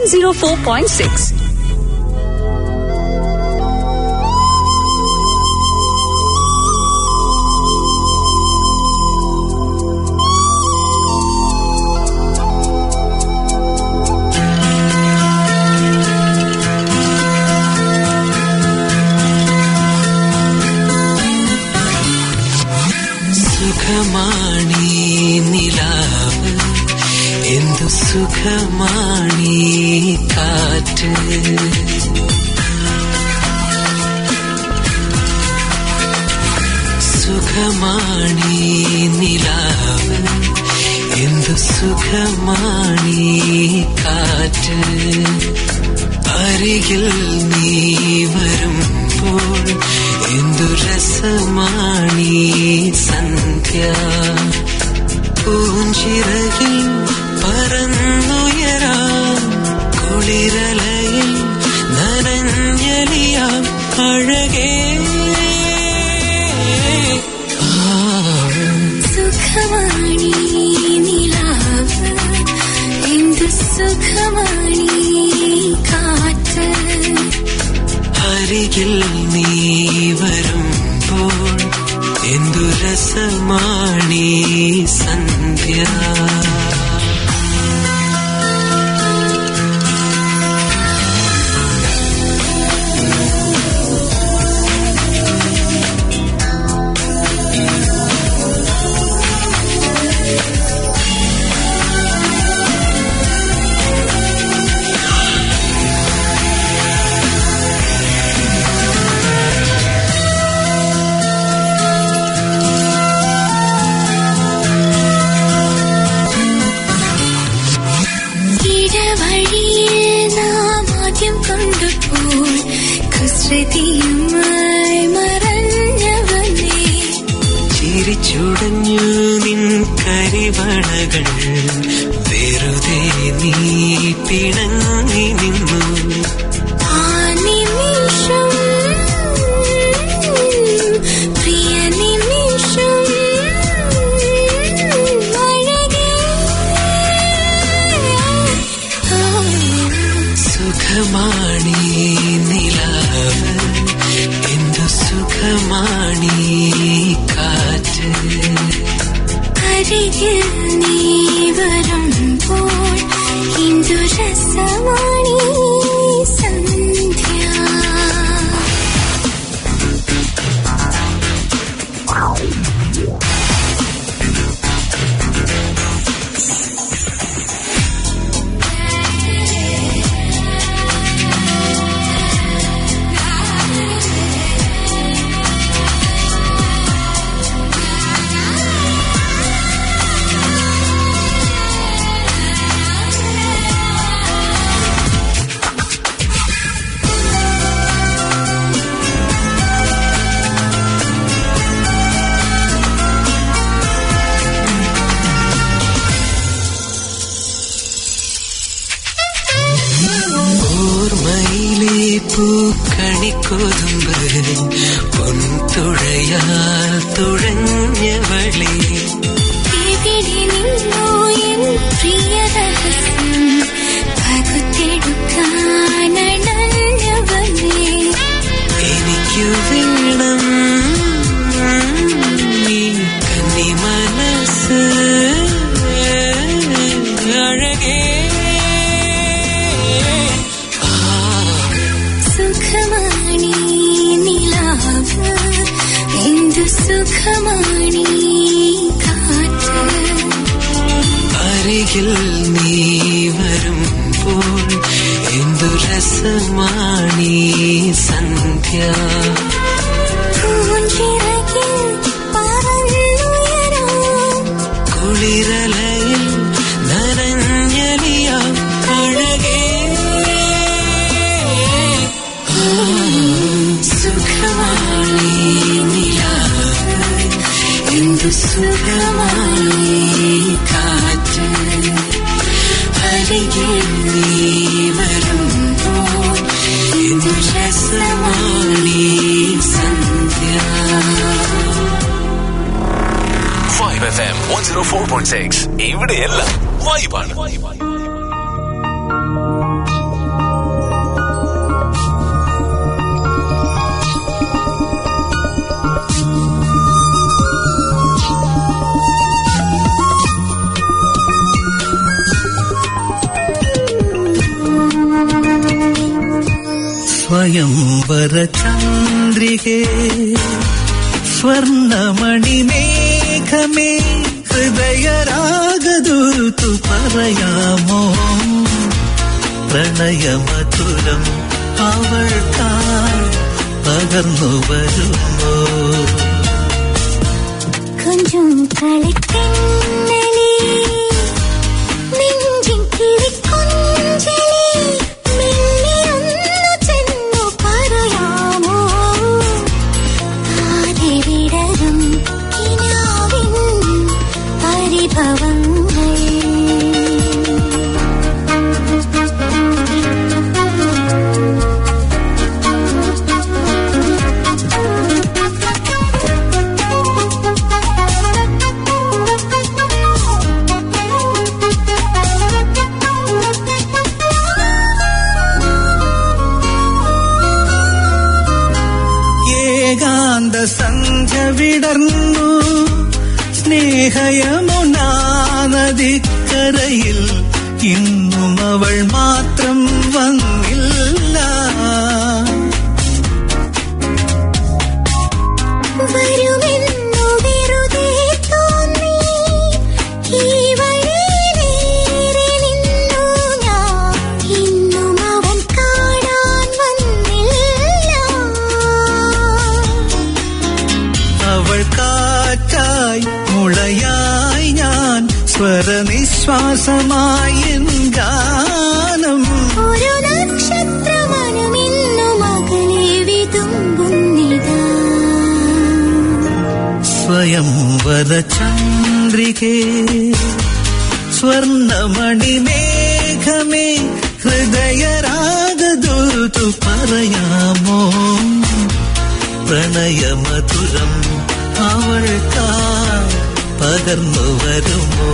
104.6.
സുഖമാണീ നിലാവ്, എന്തു സുഖമാണീ കാറ്റ്. സുഖമാണീ നിലാവ്, എന്തു സുഖമാണീ കാറ്റ്. അരികിൽ നീ വരുമ്പോൾ എന്തു രസമാണീ സന്ധ്യ. പൂഞ്ചിറകിൽ പറന്നുയരാം, കുളിരലയിൽ നനഞ്ഞലിയാം അഴകേ.
സുഖമാണീ നിലാവ്, എന്തു സുഖമാണീ കാറ്റ്.
അരികിൽ നീ വരുമ്പോൾ എന്തു രസമാണീ സന്ധ്യ. ചിരിച്ചുടഞ്ഞു നിൻ കരിവളകൾ, വെറുതെ നീ പിണങ്ങി നിന്നു.
ആ നിമിഷം പ്രിയ നിമിഷം അഴകേ.
സുഖമാണീ നിലാവ്, എന്തു സുഖമാണീ കാറ്റ്.
അരികിൽ നീ വരുമ്പോൾ എന്തു രസമാണീ സന്ധ്യ.
പൂക്കണിക്കൊതുമ്പ് പൊൻതുഴയാൽ തുഴഞ്ഞവളെ.
എവിടെ നിന്നോ എൻ പ്രിയ രഹസ്യം പകുത്തെടുക്കാനണഞ്ഞവളേ.
എനിക്കു വേണം നീ കന്നി മനസ്സ് അഴകേ.
സുഖമാണീ നിലാവ്, എന്തു സുഖമാണീ കാറ്റ്.
അരികിൽ നീ വരുമ്പോൾ എന്തു രസമാണീ സന്ധ്യ.
പൂഞ്ചിറകിൽ പറന്നുയരാം,
കുളിരലയിൽ നനഞ്ഞലിയാം അഴകേ. സുഖമാണീ നിലാവ്, എന്തു സുഖമാണീ കാറ്റ്. അരികിൽ നീ വരുമ്പോൾ എന്തു രസമാണീ സന്ധ്യ.
5FM 104.6 ഇവിടെയെല്ലാം വൈബാണ്.
സ്വയംവര ചന്ദ്രികേ സ്വർണമണിമേഘമേ ഹൃദയരാഗദൂതു പറയാമോ പ്രണയമധുരം അവൾക്കായി പകർന്നു വരുമോ
കൊഞ്ചും കളിക്കണ്ണലേ നെഞ്ചിൻ കിളിക്കൊഞ്ചലേ മെല്ലിയൊന്നു ചെന്നു പറയാമോ ആരെ വിടരും കിനാവിൻ പരിഭവങ്ങൾ
സന്ധ്യ വിടർന്നു സ്നേഹയമുനാ നദിക്കരയിൽ ഇന്നും അവൾ മാത്രം വന്നില്ല.
വരുമെന്നു വെറുതെ തോന്നി ഈ വഴിയിലേറെ നിന്നു ഞാൻ ഇന്നും അവൻ കാണാൻ വന്നില്ല.
അവൾ കാറ്റായി മുളയായി ഞാൻ സ്വരനിശ്വാസമായി ഗാനം
ഒരു നക്ഷത്രമനുമിന്നു മകളെ വിതുമ്പുന്നിതാ.
സ്വയംവര ചന്ദ്രികേ സ്വർണമണിമേഘമേ ഹൃദയരാഗദൂതു പറയാമോ പ്രണയമധുരം അവൾക്കായി പകർന്നു വരുമോ.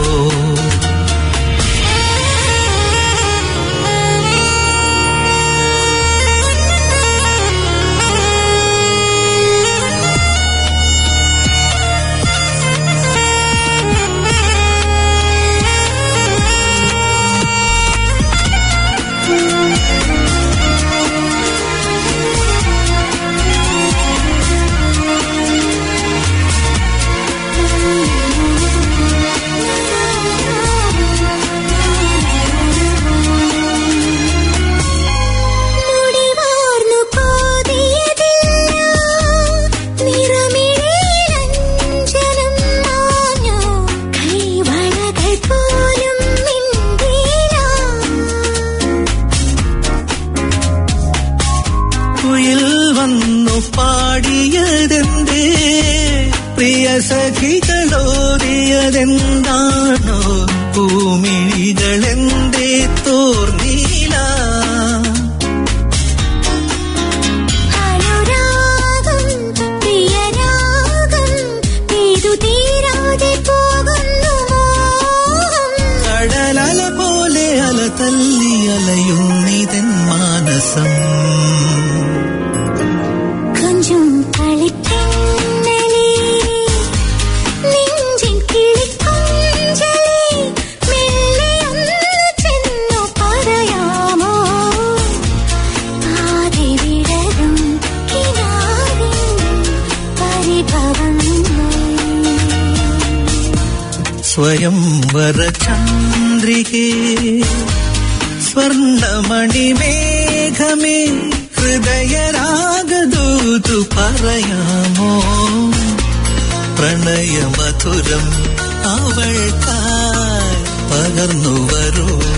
പാടിയതെന്തേ പ്രിയ സഖികളോടിയതെന്താണോ ഭൂമിഴികളെന്തേ തോർന്നീല.
അനുരാഗം പ്രിയരാഗം പെയ്തു തീരാതെ പോകുന്നു മോഹം.
കടലല പോലെ അല തല്ലി അലയുന്നിതൻ മാനസം.
കൊഞ്ചും കളിക്കണ്ണലേ നെഞ്ചിൻ കിളിക്കൊഞ്ചലേ മെല്ലിയൊന്നു ചെന്നു പറയാമോ ആരെ വിടരും കിനാവിൻ പരിഭവങ്ങൾ.
സ്വയംവര ചന്ദ്രികേ സ്വർണമണിമേഘമേ ഹൃദയരാഗദൂതു പറയാമോ പ്രണയമധുരം അവൾക്കായി പകർന്നു വരുമോ.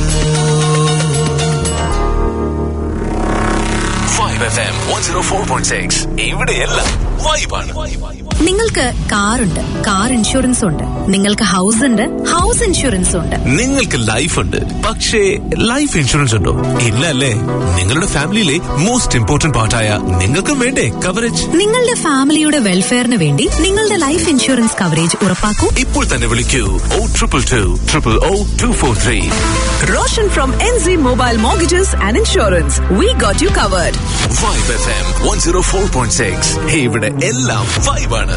5FM 104.6 ഇവിടെയെല്ലാം വൈബാണ്.
നിങ്ങൾക്ക് കാറുണ്ട്, കാർ ഇൻഷുറൻസ് ഉണ്ട്. നിങ്ങൾക്ക് ഹൗസ് ഉണ്ട്, ഹൗസ് ഇൻഷുറൻസ് ഉണ്ട്.
നിങ്ങൾക്ക് ലൈഫ് ഉണ്ട്, പക്ഷേ ലൈഫ് ഇൻഷുറൻസ് ഉണ്ടോ? ഇല്ല അല്ലേ? നിങ്ങളുടെ ഫാമിലിയിലെ മോസ്റ്റ് ഇമ്പോർട്ടന്റ് പാർട്ടായ നിങ്ങൾക്കും വേണ്ടേ കവറേജ്?
നിങ്ങളുടെ ഫാമിലിയുടെ വെൽഫെയറിന് വേണ്ടി നിങ്ങളുടെ ലൈഫ് ഇൻഷുറൻസ് കവറേജ് ഉറപ്പാക്കൂ.
ഇപ്പോൾ തന്നെ വിളിക്കൂ 0222000243.
Roshan from NZ Mobile Mortgages and Insurance. We got you covered.
Vibe FM 104.6 ഇവിടെ എല്ലാം വൈബാണ്.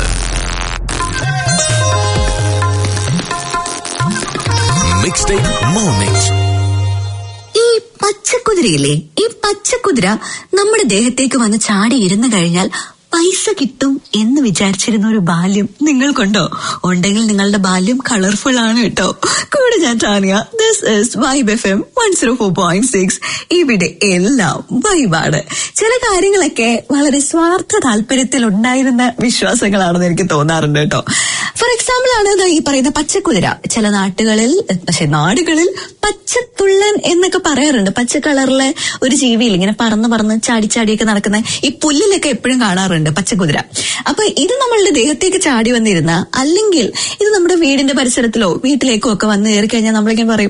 Mixtape Mornings.
ഈ പച്ചക്കുതിരയില്ലേ, ഈ പച്ചക്കുതിര നമ്മുടെ ദേഹത്തേക്ക് വന്ന് ചാടി ഇരുന്നു കഴിഞ്ഞാൽ പൈസ കിട്ടും എന്ന് വിചാരിച്ചിരുന്ന ഒരു ബാല്യം നിങ്ങൾക്കുണ്ടോ? ഉണ്ടെങ്കിൽ നിങ്ങളുടെ ബാല്യം കളർഫുൾ ആണ് കേട്ടോ. കൂടെ ഞാൻ Tania. This is vibe FM 104.6. ഇവിടെ എല്ലാം വൈബാണ്. ചില കാര്യങ്ങളൊക്കെ വളരെ സ്വാർത്ഥ താല്പര്യത്തിൽ ഉണ്ടായിരുന്ന വിശ്വാസങ്ങളാണെന്ന് എനിക്ക് തോന്നാറുണ്ട് കേട്ടോ. ഫോർ എക്സാമ്പിൾ ആണ് ഈ പറയുന്ന പച്ചക്കുതിര. ചില നാടുകളിൽ പച്ചത്തുള്ളൻ എന്നൊക്കെ പറയാറുണ്ട്. പച്ച കളറിലെ ഒരു ജീവിയിൽ ഇങ്ങനെ പറന്ന് ചാടിയൊക്കെ നടക്കുന്ന ഈ പുല്ലിലൊക്കെ എപ്പോഴും കാണാറുണ്ട് പച്ചക്കുതിര. അപ്പൊ ഇത് നമ്മളുടെ ദേഹത്തേക്ക് ചാടി വന്നിരുന്ന, അല്ലെങ്കിൽ ഇത് നമ്മുടെ വീടിന്റെ പരിസരത്തിലോ വീട്ടിലേക്കോ ഒക്കെ വന്നു കയറി കഴിഞ്ഞാൽ നമ്മളിങ്ങനെ പറയും,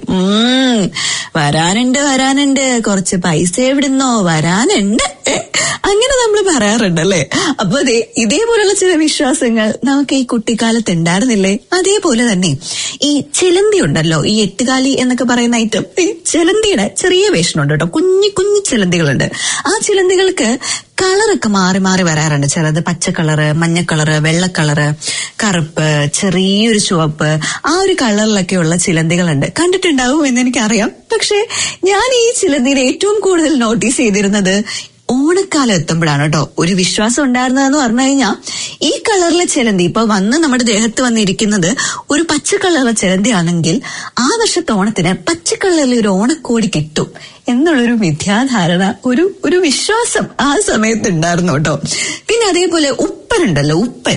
വരാനുണ്ട്, കുറച്ച് പൈസ എവിടുന്നോ വരാനുണ്ട്, അങ്ങനെ നമ്മൾ പറയാറുണ്ട് അല്ലേ. അപ്പൊ ഇതേപോലുള്ള ചില വിശ്വാസങ്ങൾ നമുക്ക് ഈ കുട്ടിക്കാലത്ത് ഉണ്ടായിരുന്നില്ലേ? അതേപോലെ തന്നെ ഈ ചിലന്തി ഉണ്ടല്ലോ, ഈ എട്ടുകാലി എന്നൊക്കെ പറയുന്ന ഐറ്റം, ഈ ചിലന്തിയുടെ ചെറിയ വേഷനുണ്ട് കേട്ടോ. കുഞ്ഞു ചിലന്തികളുണ്ട്. ആ ചിലന്തികൾക്ക് കളറൊക്കെ മാറി വരാറുണ്ട്. ചിലത് പച്ച കളറ്, മഞ്ഞ കളറ്, വെള്ള കളറ്, കറുപ്പ്, ചെറിയൊരു ചുവപ്പ്, ആ ഒരു കളറിലൊക്കെയുള്ള ചിലന്തികളുണ്ട്. കണ്ടിട്ടുണ്ടാവും എന്ന് എനിക്കറിയാം. പക്ഷെ ഞാൻ ഈ ചിലന്തിനെ ഏറ്റവും കൂടുതൽ നോട്ടീസ് ചെയ്തിരുന്നത് ഓണക്കാലം എത്തുമ്പോഴാണ് കേട്ടോ. ഒരു വിശ്വാസം ഉണ്ടായിരുന്നതെന്ന് പറഞ്ഞു കഴിഞ്ഞാൽ, ഈ കളറിലെ ചിലന്തി ഇപ്പൊ വന്ന് നമ്മുടെ ദേഹത്ത് വന്നിരിക്കുന്നത് ഒരു പച്ച കളറിലെ ചിലന്തിയാണെങ്കിൽ ആ വർഷത്തെ ഓണത്തിന് പച്ച കളറിൽ ഒരു ഓണക്കോടി കിട്ടും എന്നുള്ളൊരു മിഥ്യാധാരണ, ഒരു വിശ്വാസം ആ സമയത്ത് ഉണ്ടായിരുന്നു കേട്ടോ. പിന്നെ അതേപോലെ ഉപ്പനുണ്ടല്ലോ,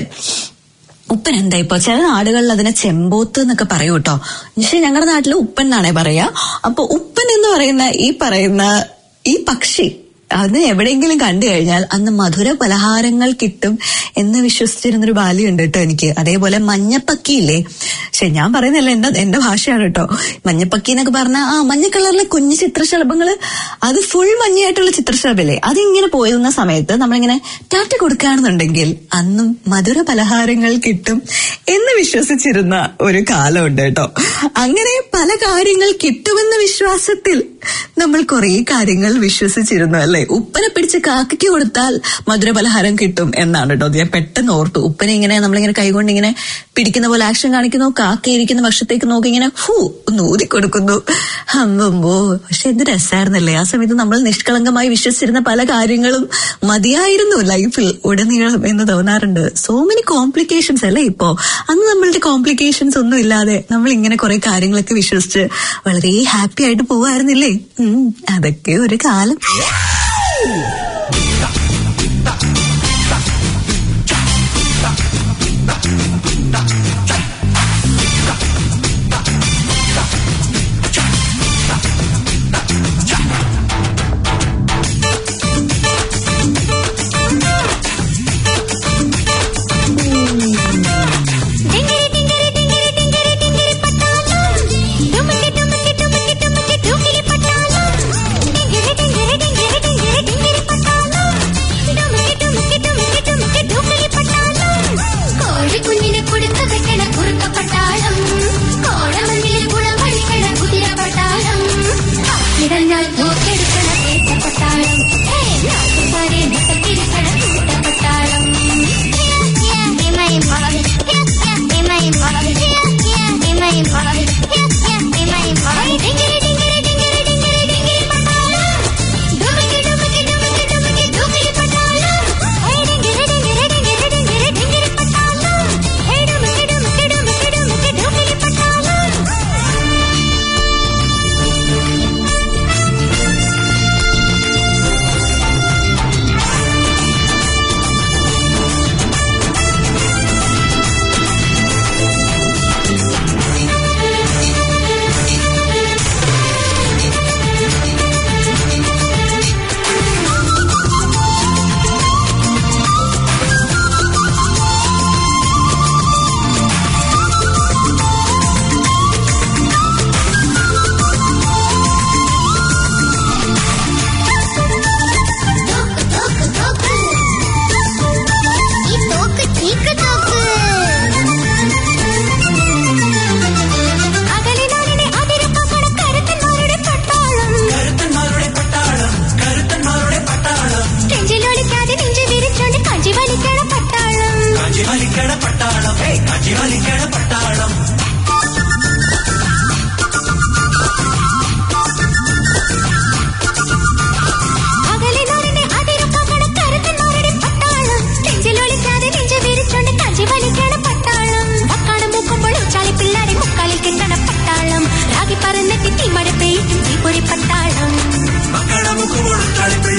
ഉപ്പൻ എന്താ ഇപ്പൊ ചില നാടുകളിൽ അതിനെ ചെമ്പോത്ത് എന്നൊക്കെ പറയൂ കേട്ടോ. പക്ഷെ ഞങ്ങളുടെ നാട്ടില് ഉപ്പൻ എന്നാണേ പറയാ. അപ്പൊ ഉപ്പൻ എന്ന് പറയുന്ന ഈ പക്ഷി അത് എവിടെയെങ്കിലും കണ്ടു കഴിഞ്ഞാൽ അന്ന് മധുര പലഹാരങ്ങൾ കിട്ടും എന്ന് വിശ്വസിച്ചിരുന്നൊരു ബാല്യമുണ്ട് കേട്ടോ എനിക്ക്. അതേപോലെ മഞ്ഞപ്പക്കിയില്ലേ, പക്ഷെ ഞാൻ പറയുന്നില്ല, എന്റെ ഭാഷയാണ് കേട്ടോ. മഞ്ഞപ്പക്കി എന്നൊക്കെ പറഞ്ഞാൽ മഞ്ഞ കളറിലെ കുഞ്ഞു ചിത്രശലഭങ്ങള്, അത് ഫുൾ മഞ്ഞയായിട്ടുള്ള ചിത്രശലഭല്ലേ, അതിങ്ങനെ പോയിരുന്ന സമയത്ത് നമ്മളിങ്ങനെ ടാറ്റ കൊടുക്കുകയാണെന്നുണ്ടെങ്കിൽ അന്നും മധുര പലഹാരങ്ങൾ കിട്ടും എന്ന് വിശ്വസിച്ചിരുന്ന ഒരു കാലമുണ്ട് കേട്ടോ. അങ്ങനെ പല കാര്യങ്ങൾ കിട്ടുമെന്ന വിശ്വാസത്തിൽ നമ്മൾ കുറെ കാര്യങ്ങൾ വിശ്വസിച്ചിരുന്നു അല്ലെ. ഉപ്പനെ പിടിച്ച് കാക്കയ്ക്ക് കൊടുത്താൽ മധുരപലഹാരം കിട്ടും എന്നാണ് കേട്ടോ. ഞാൻ പെട്ടെന്ന് ഓർത്തു. ഉപ്പനെ ഇങ്ങനെ നമ്മളിങ്ങനെ കൈകൊണ്ട് ഇങ്ങനെ പിടിക്കുന്ന പോലെ ആക്ഷൻ കാണിക്കുന്നു, കാക്ക ഇരിക്കുന്ന വശത്തേക്ക് നോക്കി ഇങ്ങനെ ഒന്ന് ഊതി കൊടുക്കുന്നു. അമ്പോ, പക്ഷെ എന്ത് രസമായിരുന്നല്ലേ ആ സമയത്ത്. നമ്മൾ നിഷ്കളങ്കമായി വിശ്വസിച്ചിരുന്ന പല കാര്യങ്ങളും മതിയായിരുന്നു ലൈഫിൽ ഉടനീളം എന്ന് തോന്നാറുണ്ട്. സോ മെനി കോംപ്ലിക്കേഷൻസ് അല്ലേ ഇപ്പോ. അന്ന് നമ്മളുടെ കോംപ്ലിക്കേഷൻസ് ഒന്നും ഇല്ലാതെ നമ്മൾ ഇങ്ങനെ കുറെ കാര്യങ്ങളൊക്കെ വിശ്വസിച്ച് വളരെ ഹാപ്പി ആയിട്ട് പോവായിരുന്നില്ലേ. അതൊക്കെ ഒരു കാലം.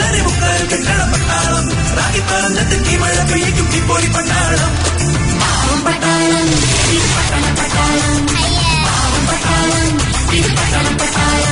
വളരെ മുക്കാൽ കെട്ടണ പട്ടാളം റാഗി പറഞ്ഞിട്ട് തീ മഴ പെയ്യും തീപ്പൊരി പട്ടാളം പാവം പട്ടാളം ഇത് പട്ടണ പട്ടാളം പാവം പട്ടാളം ഇത് പട്ടണ പട്ടാളം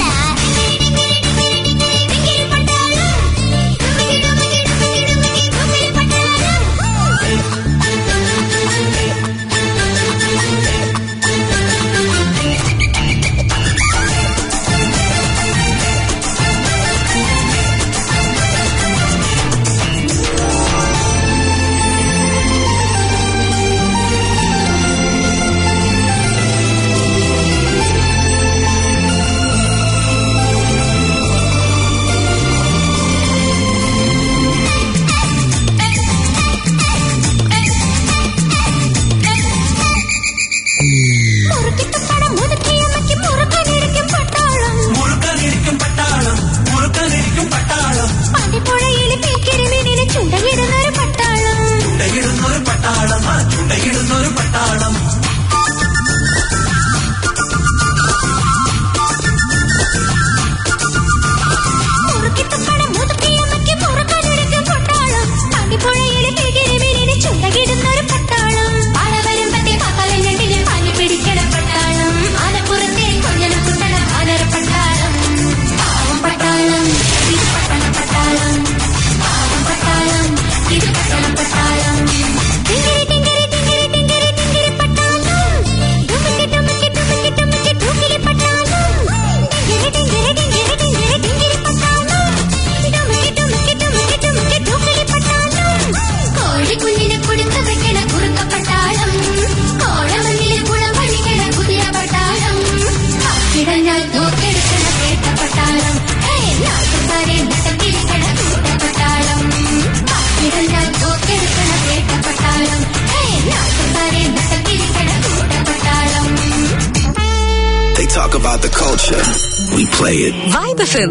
Vibe FM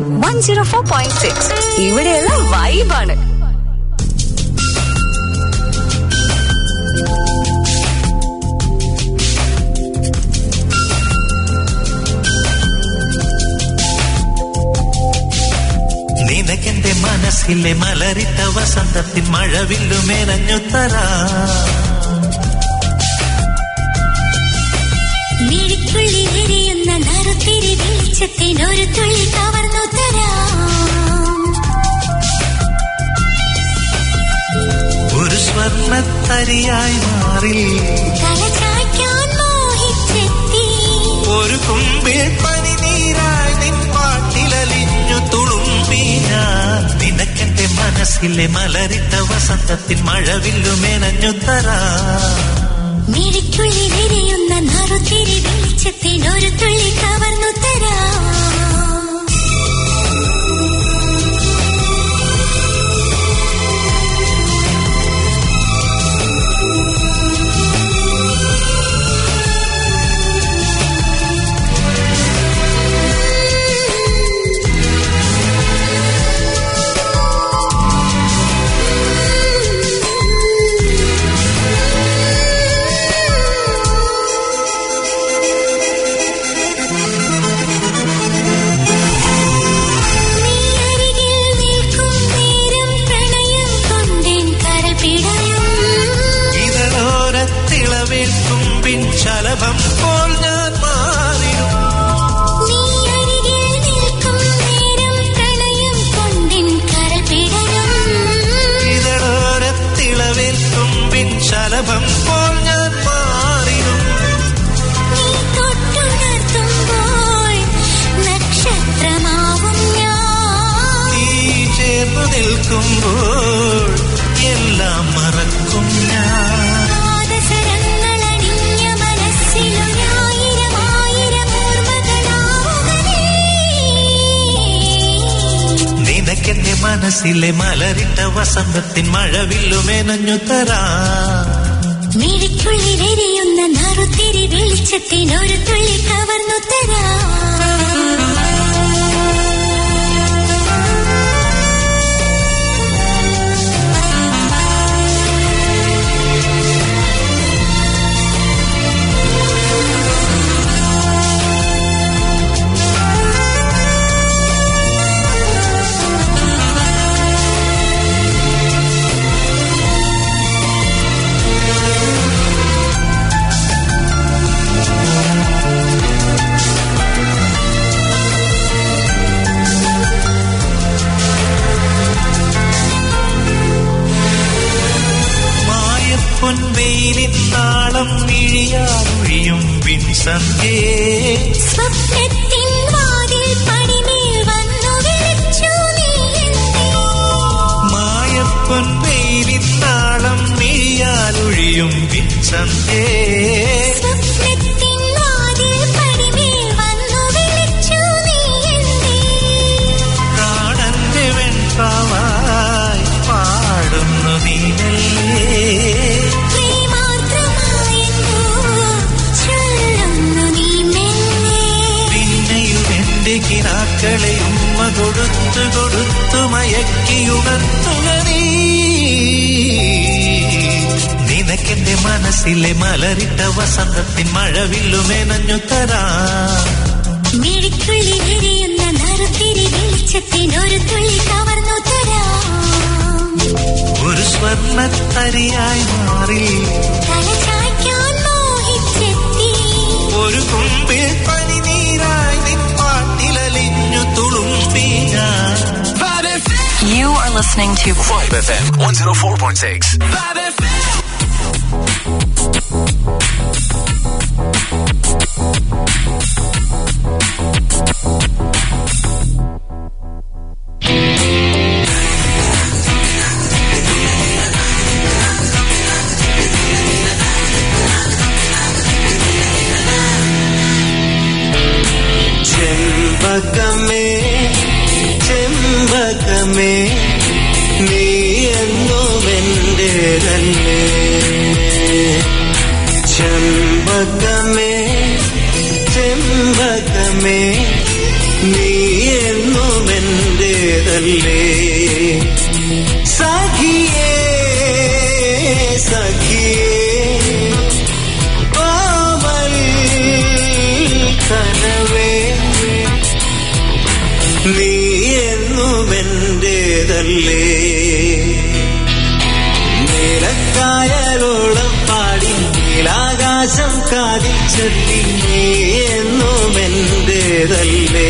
104.6 ഇവിടെയുള്ള വൈബാണ്.
നിനക്കെന്റെ മനസ്സിലെ മലരിട്ട വസന്തത്തിൽ മഴവില്ലു മേനഞ്ഞു തരാ
മിഴിക്കുള്ളിലെരിയുന്ന നറുത്തിരി വെളിച്ചത്തിനൊരു തുള്ളി കവർന്നു തരാം.
ഒരു സ്വർണ്ണത്തരിയായി മാറി
തലചായ്ക്കാൻ മോഹിച്ചെത്തി
ഒരു കുമ്പിൽ പനിനീരായി നിൻ പാട്ടിലലിഞ്ഞു തുളുമ്പി ഞാൻ. നിനക്കെന്റെ മനസ്സിലെ മലരിട്ട വസന്തത്തിൽ മഴവില്ലു മേനഞ്ഞു തരാ
മിഴിക്കുള്ളിലെരിയുന്ന നറുത്തിരി വെളിച്ചത്തിനൊരു തുള്ളി കവർന്നു തരാം.
ശലഭം പോൽ ഞാൻ മാറിയും
നീ അരികിൽ നിൽക്കും നേരം പ്രണയം കൊണ്ടിൻ കരപിടയും
ഇതളോരത്തിളവേൽക്കും പിൻ ശലഭം പോൽ ഞാൻ മാറിയും
നീ തൊട്ടുണർത്തുമ്പോൾ നക്ഷത്രമാവും ഞാൻ.
നീ ചേർന്നു നിൽക്കുമ്പോൾ എല്ലാം മറക്കും ഞാൻ. നിനക്കെന്റെ മനസ്സിലെ മലരിട്ട വസന്തത്തിൻ മഴവില്ലു മേനഞ്ഞു തരാ
മിഴിക്കുള്ളിലെരിയുന്ന നറുത്തിരി വെളിച്ചത്തിനൊരു തുള്ളി കവർന്നു തരാ.
സന്ധ്യേ
സ്വപ്നത്തിൻ വാതിൽ പടിമേൽ വന്നു വിളിച്ചു നീ എന്നെ.
മായപ്പൊൻ വെയിലിത്താളം മിഴിയാലൊഴിയും പിൻസന്ധ്യേ
സ്വപ്നത്തിൻ വാതിൽ പടിമേൽ വന്നു വിളിച്ചു നീ എന്നെ.
പ്രാണന്റെ വെൺപാവായി പാടുന്നു നീനല്ലേ
പ്രേമാർദ്രമായെന്തോ ചൊല്ലുന്നു നീ മെല്ലെ.
പിന്നെയും എന്റെ കിനാക്കളെ ഉമ്മ കൊടുത്തു കൊടുത്തു മയക്കിയുണർത്തുക നീ. നിനക്കെന്റെ മനസ്സിലെ മലരിട്ട വസന്തത്തിൻ മഴവില്ലുമെനഞ്ഞു തരാം.
മിഴിക്കുള്ളിൽ എരിയുന്ന നറുത്തിരി വെളിച്ചത്തിനൊരു തുള്ളി കവർന്നു തരാം.
ഒരു സ്വർണ്ണത്തരിയായി മാറി
തല ചായ്ക്കാൻ മോഹിച്ചെത്തി.
ഒരു കുമ്പിൽ പനിനീരായി നിപ്പാട്ടിലലിഞ്ഞു തുളുമ്പി ഞാൻ.
You are listening to
5FM 104.6.
ചെമ്പകമേ ചെമ്പകമേ നീ എന്നും എന്റേതല്ലേ. ചെമ്പകമേ ചെമ്പകമേ നീ എന്നും എന്റേതല്ലേ. സഖിയേ സഖിയേ പാവൽ കനവേ നീ എന്നും എന്റേതല്ലേ. നീലക്കായലോളം പാടി നീലാകാശം കാതിൽ ചൊല്ലി നീ എന്നും എന്റേതല്ലേ.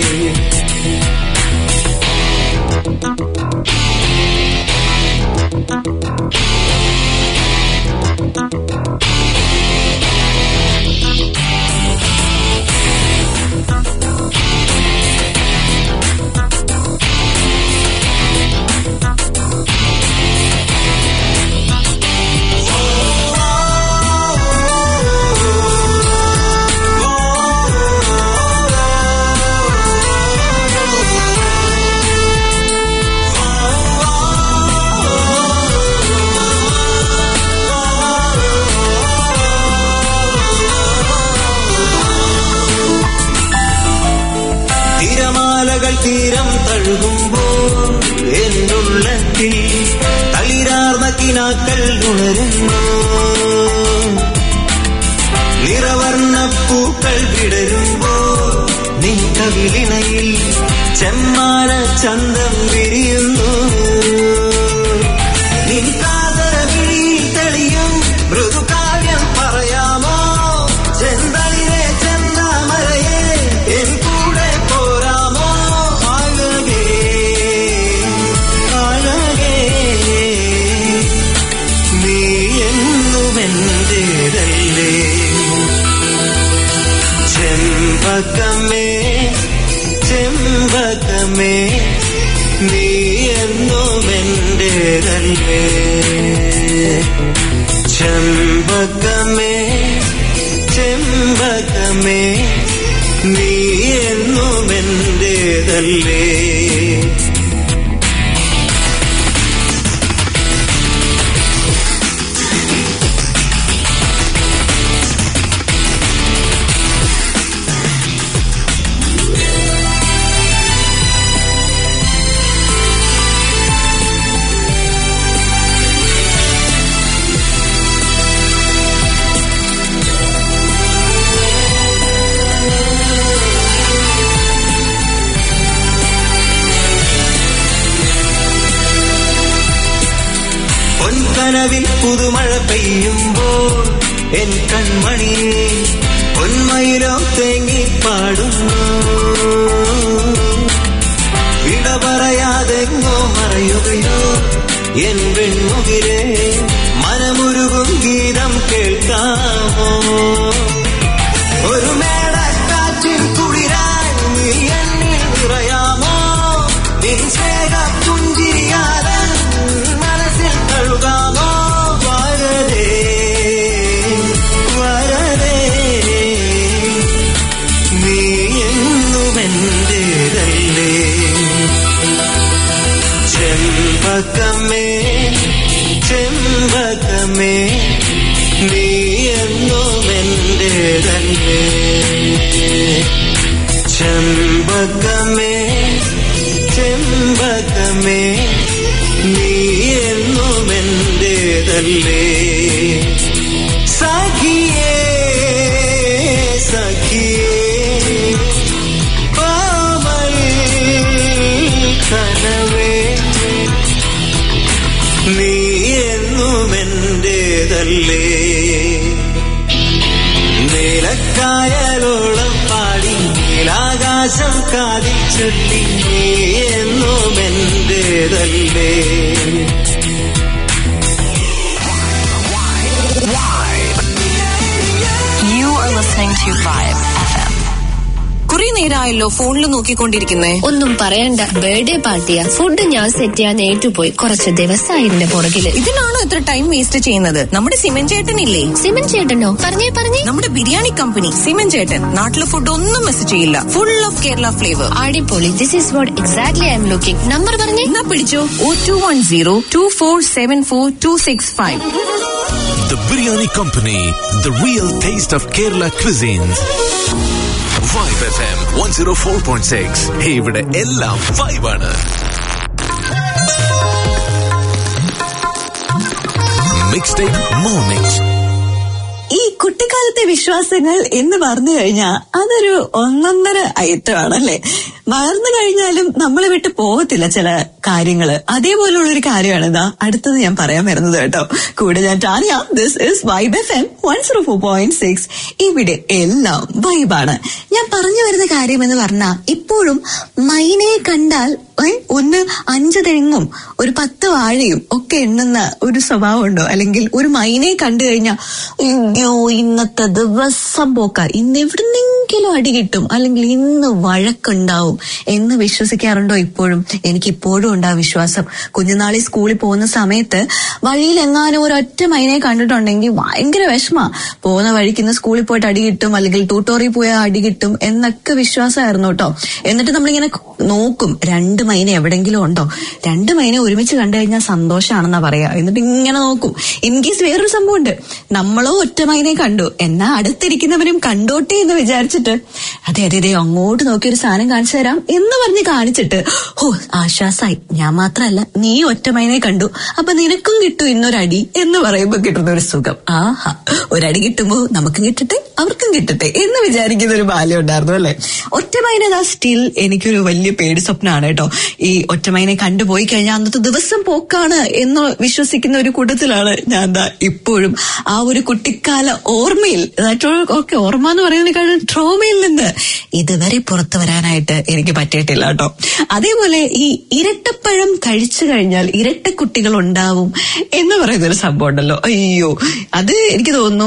തീരം തഴുകുമ്പോൾ എന്നുള്ളത്തിൽ തളിരാർന്ന കിനാക്കൾ ഉണരുന്നു. നിറവർണ്ണ പൂക്കൾ വിടരുമ്പോൾ നിൻ കവിളിണയിൽ ചെമ്മാന ചന്തം വിരിയുന്നു. നിൻ കാതര വിഴിയിൽ തെളിയും മൃദുകാവ്യം പറയാമോ. ചെന്തളിരെ ചെന്താമരയെ എൻ കൂടെ പോരാമോ. അഴകേ അഴകേ നീ എന്നും എന്റേതല്ലേ. ചെമ്പകമേ ചെമ്പകമേ നീ എന്നും എന്റേതല്ലേ. ചെമ്പകമേ ചെമ്പകമേ നീ എന്നും എന്റേതല്ലേ. കനവിൽ പുതുമഴ പെയ്യുമ്പോൾ എൻ കൺമണിയെ പൊന്മയിലോ തേങ്ങിപ്പാടുന്നു. വിട പറയാതെങ്ങോ മറയുകയോ എൻ പെൺമുകിലെ മനമുരുകും ഗീതം കേൾക്കാമോ.
ചെമ്പകമേ ചെമ്പകമേ നീ എന്നും എന്റേതല്ലേ ചെമ്പകമേ ചെമ്പകമേ നീ എന്നും എന്റേതല്ലേ സഖിയേ സഖിയേ പാവൽ കനവേ നീ എന്നും എന്റേതല്ലേ നീലക്കായലോളം പാടി നീലാകാശം കാതിൽ ചൊല്ലി നീ എന്നും എന്റേതല്ലേ
You are listening to Vibe FM.
കുറെ നേരമായല്ലോ ഫോണിൽ നോക്കിക്കൊണ്ടിരിക്കുന്നേ.
ഒന്നും പറയണ്ട, ബർത്ത്ഡേ പാർട്ടിയാ. ഫുഡ് ഞാൻ സെറ്റ് ചെയ്യാൻ ഏറ്റുപോയി. കുറച്ച് ദിവസമായി ഇതിന്റെ പുറകില്.
ഇതിനാണോ ഇത്ര ടൈം വേസ്റ്റ് ചെയ്യുന്നത്? നമ്മുടെ സിമൻ ചേട്ടനില്ലേ?
സിമൻ ചേട്ടനോ? പറഞ്ഞേ.
നമ്മുടെ ബിരിയാണി കമ്പനി സിമൻ ചേട്ടൻ. നാട്ടിലെ ഫുഡ് ഒന്നും മിസ് ചെയ്യില്ല. Full of Kerala flavour.
അടിപൊളി. This is what exactly I'm looking. Number പറഞ്ഞേ.
എന്നാ പിടിച്ചോ. 021024742665.
The Biryani Company, the real taste of Kerala cuisines. Vibe FM 104.6. ഇവിടെ എല്ലാം വൈബാണ്. Mixtape Mornings.
ഈ കുട്ടിക്കാലത്തെ വിശ്വാസങ്ങൾ എന്ന് പറഞ്ഞു കഴിഞ്ഞാൽ അതൊരു ഒന്നൊന്നര ഐറ്റമാണ് അല്ലെ. വളർന്നു കഴിഞ്ഞാലും നമ്മളെ വിട്ട് പോകത്തില്ല ചില കാര്യങ്ങള്. അതേപോലുള്ളൊരു കാര്യമാണ് ഇതാ അടുത്തത് ഞാൻ പറയാൻ വരുന്നത് കേട്ടോ. കൂടെ ഞാൻ Tania. This is vibe FM 104.6. ഇവിടെ എല്ലാം വൈബാണ്. ഞാൻ പറഞ്ഞു വരുന്ന കാര്യം എന്ന് പറഞ്ഞാൽ ഇപ്പോഴും മൈനയെ കണ്ടാൽ ഒന്ന് 5 തെങ്ങും ഒരു 10 വാഴയും ഒക്കെ എണ്ണുന്ന ഒരു സ്വഭാവമുണ്ടോ? അല്ലെങ്കിൽ ഒരു മൈനയെ കണ്ടു കഴിഞ്ഞാൽ അയ്യോ ഇന്നത്തെ ദിവസം പോക്കാ, ഇന്ന് എവിടുന്നെങ്കിലും അടി കിട്ടും, അല്ലെങ്കിൽ ഇന്ന് വഴക്കുണ്ടാവും എന്ന് വിശ്വസിക്കാറുണ്ടോ? ഇപ്പോഴും എനിക്കിപ്പോഴും ഉണ്ട് ആ വിശ്വാസം. കുഞ്ഞുനാളിൽ സ്കൂളിൽ പോകുന്ന സമയത്ത് വഴിയിൽ എങ്ങാനും ഒരൊറ്റ മൈനയെ കണ്ടിട്ടുണ്ടെങ്കിൽ ഭയങ്കര വിഷമാ. പോകുന്ന വഴിക്ക് ഇന്ന് സ്കൂളിൽ പോയിട്ട് അടി കിട്ടും, അല്ലെങ്കിൽ ട്യൂട്ടോറിയിൽ പോയാൽ അടി കിട്ടും എന്നൊക്കെ വിശ്വാസമായിരുന്നു കേട്ടോ. എന്നിട്ട് നമ്മളിങ്ങനെ നോക്കും 2 മൈന എവിടെങ്കിലും ഉണ്ടോ. 2 മൈന ഒരുമിച്ച് കണ്ടു കഴിഞ്ഞാൽ സന്തോഷമാണെന്നാ പറയാ. എന്നിട്ട് ഇങ്ങനെ നോക്കും. ഇൻ കേസ് വേറൊരു സംഭവം ഉണ്ട്, നമ്മളോ ഒറ്റ മൈനയെ കണ്ടു എന്നാ അടുത്തിരിക്കുന്നവരും കണ്ടോട്ടെ എന്ന് വിചാരിച്ചിട്ട് അതെ അങ്ങോട്ട് നോക്കി ഒരു സാധനം കാണിച്ചു തരാം എന്ന് പറഞ്ഞ് കാണിച്ചിട്ട് ആശ്വാസായി, ഞാൻ മാത്രല്ല നീ ഒറ്റ മൈനയെ കണ്ടു, അപ്പൊ നിനക്കും കിട്ടും ഇന്നൊരടി എന്ന് പറയുമ്പോ കിട്ടുന്ന ഒരു സുഖം. ആഹാ, ഒരടി കിട്ടുമ്പോ നമുക്കും കിട്ടട്ടെ അവർക്കും കിട്ടട്ടെ എന്ന് വിചാരിക്കുന്ന ഒരു ബാല്യം ഉണ്ടായിരുന്നു അല്ലെ. ഒറ്റമൈന സ്റ്റിൽ എനിക്കൊരു വലിയ പേടി സ്വപ്നമാണ് കേട്ടോ. ഈ ഒറ്റമൈനെ കണ്ടുപോയി കഴിഞ്ഞാൽ അന്നത്തെ ദിവസം പോക്കാണ് എന്ന് വിശ്വസിക്കുന്ന ഒരു കൂട്ടത്തിലാണ് ഞാൻ. ഇപ്പോഴും ആ ഒരു കുട്ടിക്കാല ഓർമ്മയിൽ, ഓക്കെ ഓർമ്മ എന്ന് പറയുന്നതിനേക്കാളും ട്രോമയിൽ നിന്ന് ഇതുവരെ പുറത്തു വരാനായിട്ട് എനിക്ക് പറ്റിയിട്ടില്ല കേട്ടോ. അതേപോലെ ഈ ഇരട്ടപ്പഴം കഴിച്ചു കഴിഞ്ഞാൽ ഇരട്ട കുട്ടികൾ ഉണ്ടാവും എന്ന് പറയുന്നൊരു സംഭവം ഉണ്ടല്ലോ. അയ്യോ, അത് എനിക്ക് തോന്നുന്നു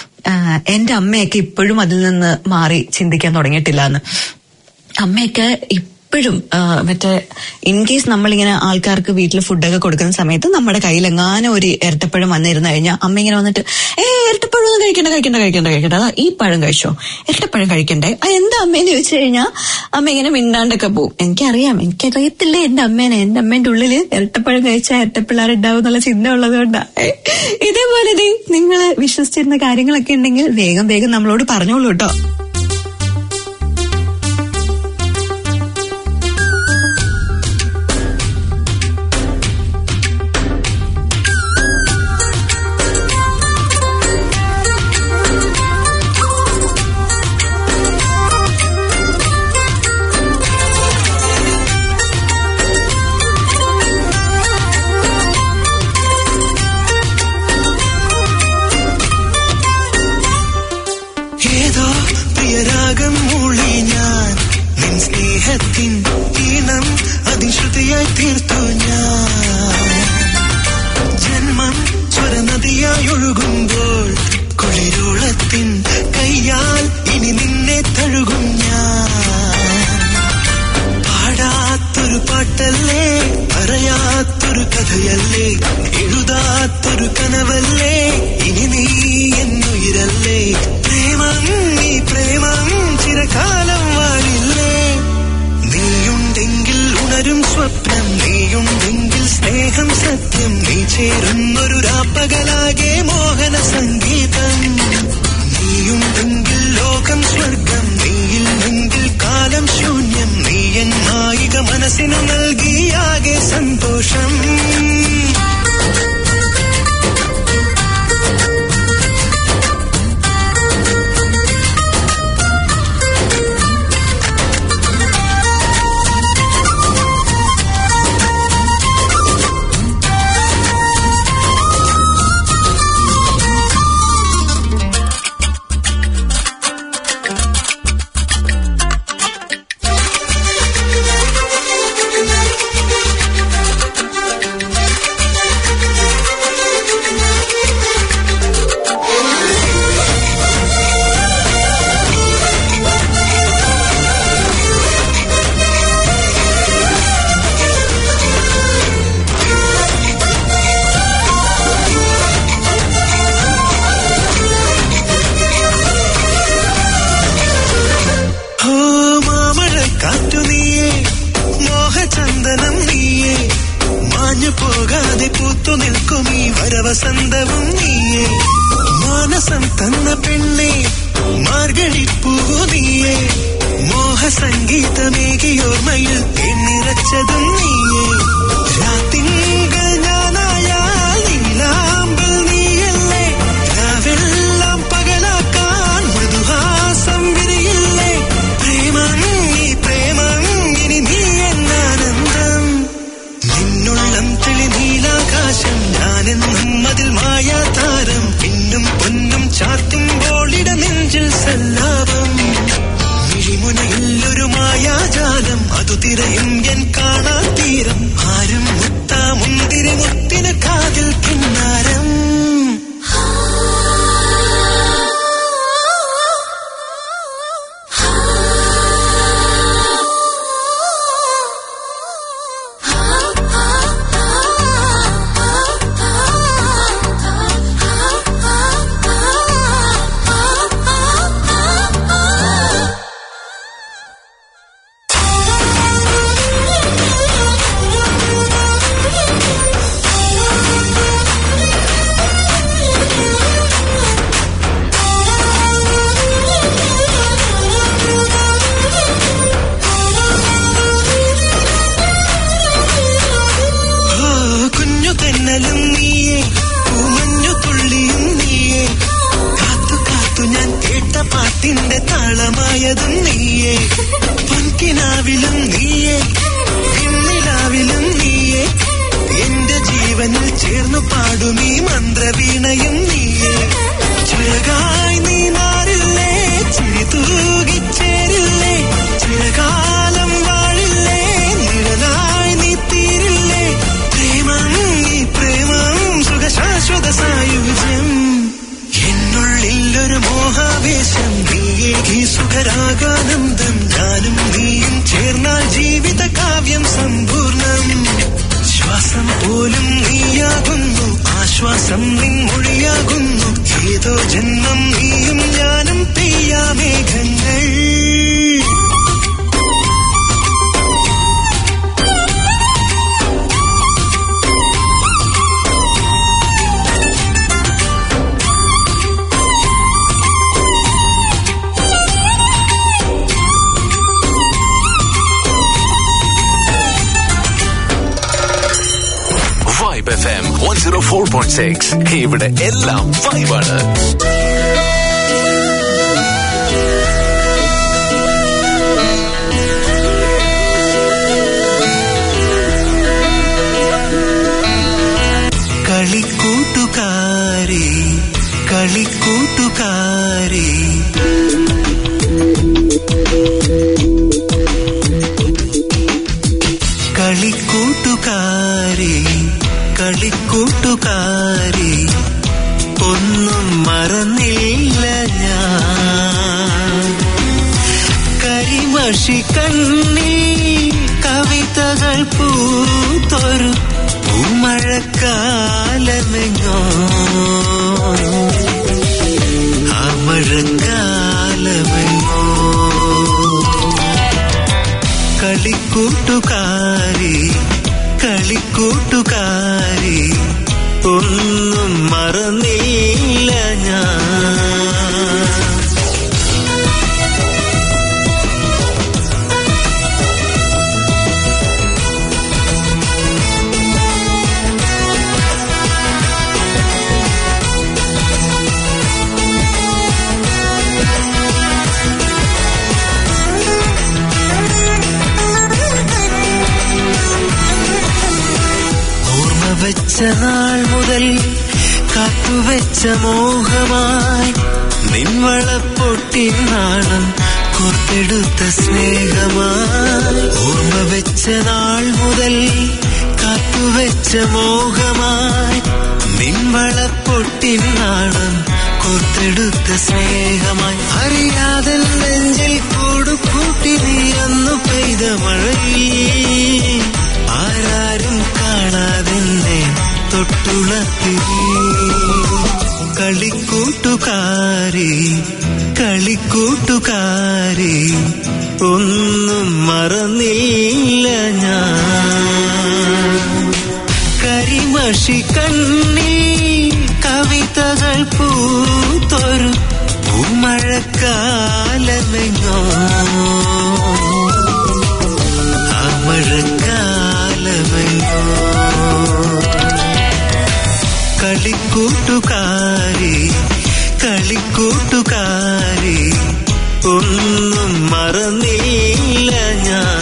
എന്റെ അമ്മയൊക്കെ ഇപ്പോഴും അതിൽ നിന്ന് മാറി ചിന്തിക്കാൻ തുടങ്ങിയിട്ടില്ല എന്ന്. അമ്മയൊക്കെ ഇപ്പോഴും മറ്റേ ഇൻ കേസ് നമ്മളിങ്ങനെ ആൾക്കാർക്ക് വീട്ടിൽ ഫുഡൊക്കെ കൊടുക്കുന്ന സമയത്ത് നമ്മുടെ കയ്യിൽ എങ്ങാനും ഒരു ഇരട്ടപ്പഴം വന്നിരുന്നു കഴിഞ്ഞാൽ അമ്മ ഇങ്ങനെ വന്നിട്ട് ഇരട്ടപ്പഴം ഒന്നും കഴിക്കണ്ട അതാ ഈ പഴം കഴിച്ചോ, ഇരട്ടപ്പഴം കഴിക്കണ്ടേ, എന്താ അമ്മേന്ന് ചോദിച്ചു കഴിഞ്ഞാൽ അമ്മ ഇങ്ങനെ മിണ്ടാണ്ടൊക്കെ പോവും. എനിക്കറിയത്തില്ലേ എന്റെ അമ്മേനെ. എന്റെ അമ്മേന്റെ ഉള്ളില് ഇരട്ടപ്പഴം കഴിച്ചാൽ ഇരട്ടപ്പിള്ളേരുണ്ടാവും എന്നുള്ള ചിന്ത ഉള്ളത് കൊണ്ടാ. ഇതേപോലെ നിങ്ങൾ വിശ്വസിച്ചിരുന്ന കാര്യങ്ങളൊക്കെ ഉണ്ടെങ്കിൽ വേഗം നമ്മളോട് പറഞ്ഞോളൂ കേട്ടോ.
സ്വപ്നം നീയുണ്ടെങ്കിൽ സ്നേഹം സത്യം നീ ചേരുന്നൊരു രാപ്പകലാകെ മോഹന സംഗീതം. നീയുണ്ടെങ്കിൽ ലോകം സ്വർഗം, നീയില്ലെങ്കിൽ കാലം ശൂന്യം. നീ എൻ നായിക മനസ്സിനു നൽകിയാകെ സന്തോഷം. വസന്തവും നീയേ, മാനസം തന്ന പെണ്ണേ മാർഗഴിപ്പൂവു നീയേ, മോഹസംഗീതമേകിയോർമ്മയിൽ എണ്ണിറച്ചതും നീയേ. രാത്തിങ്കൾ ഞാനായാൽ നീലാമ്പൽ നീയല്ലേ, രാവെല്ലാം പകലാക്കാൻ മൃദുഹാസം വിരിയില്ലേ. പ്രേമം നീ പ്രേമം ഇനി നീ എന്നാനന്ദം. നിന്നുള്ളം തെളി നീലാകാശം ഞാനെന്നും അതിൽ മായാതാരം. പിന്നും പൊന്നും ചാർത്തുമ്പോൾ ഇട നെഞ്ചിൽ സല്ലാപം. മിഴിമുനയില്ലൊരു മായാജാലം, അതു തിരയും എൻ കാണാ തീരം. ആരും മുത്താ മുന്തിരി മുത്തിന് കാതിൽ കിന്നാരം. താളമായതും നീയേ, പൊൻകിനാവിലും നീയേ, പിന്നിലാവിലും നീയേ. എന്റെ ജീവനിൽ ചേർന്നു പാടുമീ മന്ത്രവീണയും നീയേ. ചിറകായി നീ മാറില്ലേ, ചിരി തൂകിച്ചേരില്ലേ. ചിറകാലം വാഴില്ലേ, നിഴലായി നീ തീരില്ലേ. പ്രേമം ഈ പ്രേമം സുഖശാശ്വത സായുജ്യം. എന്നുള്ളിലൊരു മോഹാവേശം നീയേകി സുഖരാഗാനന്ദം. ഞാനും നീയും ചേർന്നാൽ ജീവിത കാവ്യം സമ്പൂർണം. ശ്വാസം പോലും നീയാകുന്നു, ആശ്വാസം നിൻ മൊഴിയാകുന്നു. ഏതോ ജന്മം നീയും ഞാനും പെയ്യാമേഘങ്ങൾ.
Vibe FM 104.6. ഇവിടെ എല്ലാം വൈബാണ്.
കളിക്കൂട്ടുകാരി കളിക്കൂട്ടുകാരി കളിക്കൂട്ടുകാരി കളിക്കൂട്ടുകാരി ഒന്നും മറന്നില്ല ഞാൻ. കരിമഷി കണ്ണി കവിതകൾ പൂത്തൊരു മഴക്കാലമെങ്ങോ, ആ മഴക്കാലമെങ്ങോ. കളിക്കൂട്ടുകാരി കളിക്കൂട്ടുകാരി ഒന്നും മറന്നില്ല ഞാൻ. വെച്ച നാൾ മുതൽ കാത്തുവെച്ച മോഹമായി നിൻവളപ്പൊട്ടിൻ നാണം കോർത്തെടുത്ത സ്നേഹമായി. ഓർമ്മ വെച്ച നാൾ മുതൽ കാത്തുവെച്ച മോഹമായി നിൻവളപ്പൊട്ടിൻ നാണം കോർത്തെടുത്ത സ്നേഹമായി. അറിയാതെ നെഞ്ചിൽ കൂടുകൂട്ടി നീ അന്നു പെയ്ത മഴയിൽ ആരാരും കാണാതെന്നെ തൊട്ടുളത്തി. കളിക്കൂട്ടുകാരി കളിക്കൂട്ടുകാരി ഒന്നും മറന്നില്ല ഞാൻ. കരിമഷി കണ്ണി കവിതകൾ പൂത്തൊരു മഴക്കാലമെങ്ങോ ആ മഴക്കാലമെങ്ങോ. കളിക്കൂട്ടുകാരി കളിക്കൂട്ടുകാരി ഒന്നും മറന്നില്ല ഞാൻ.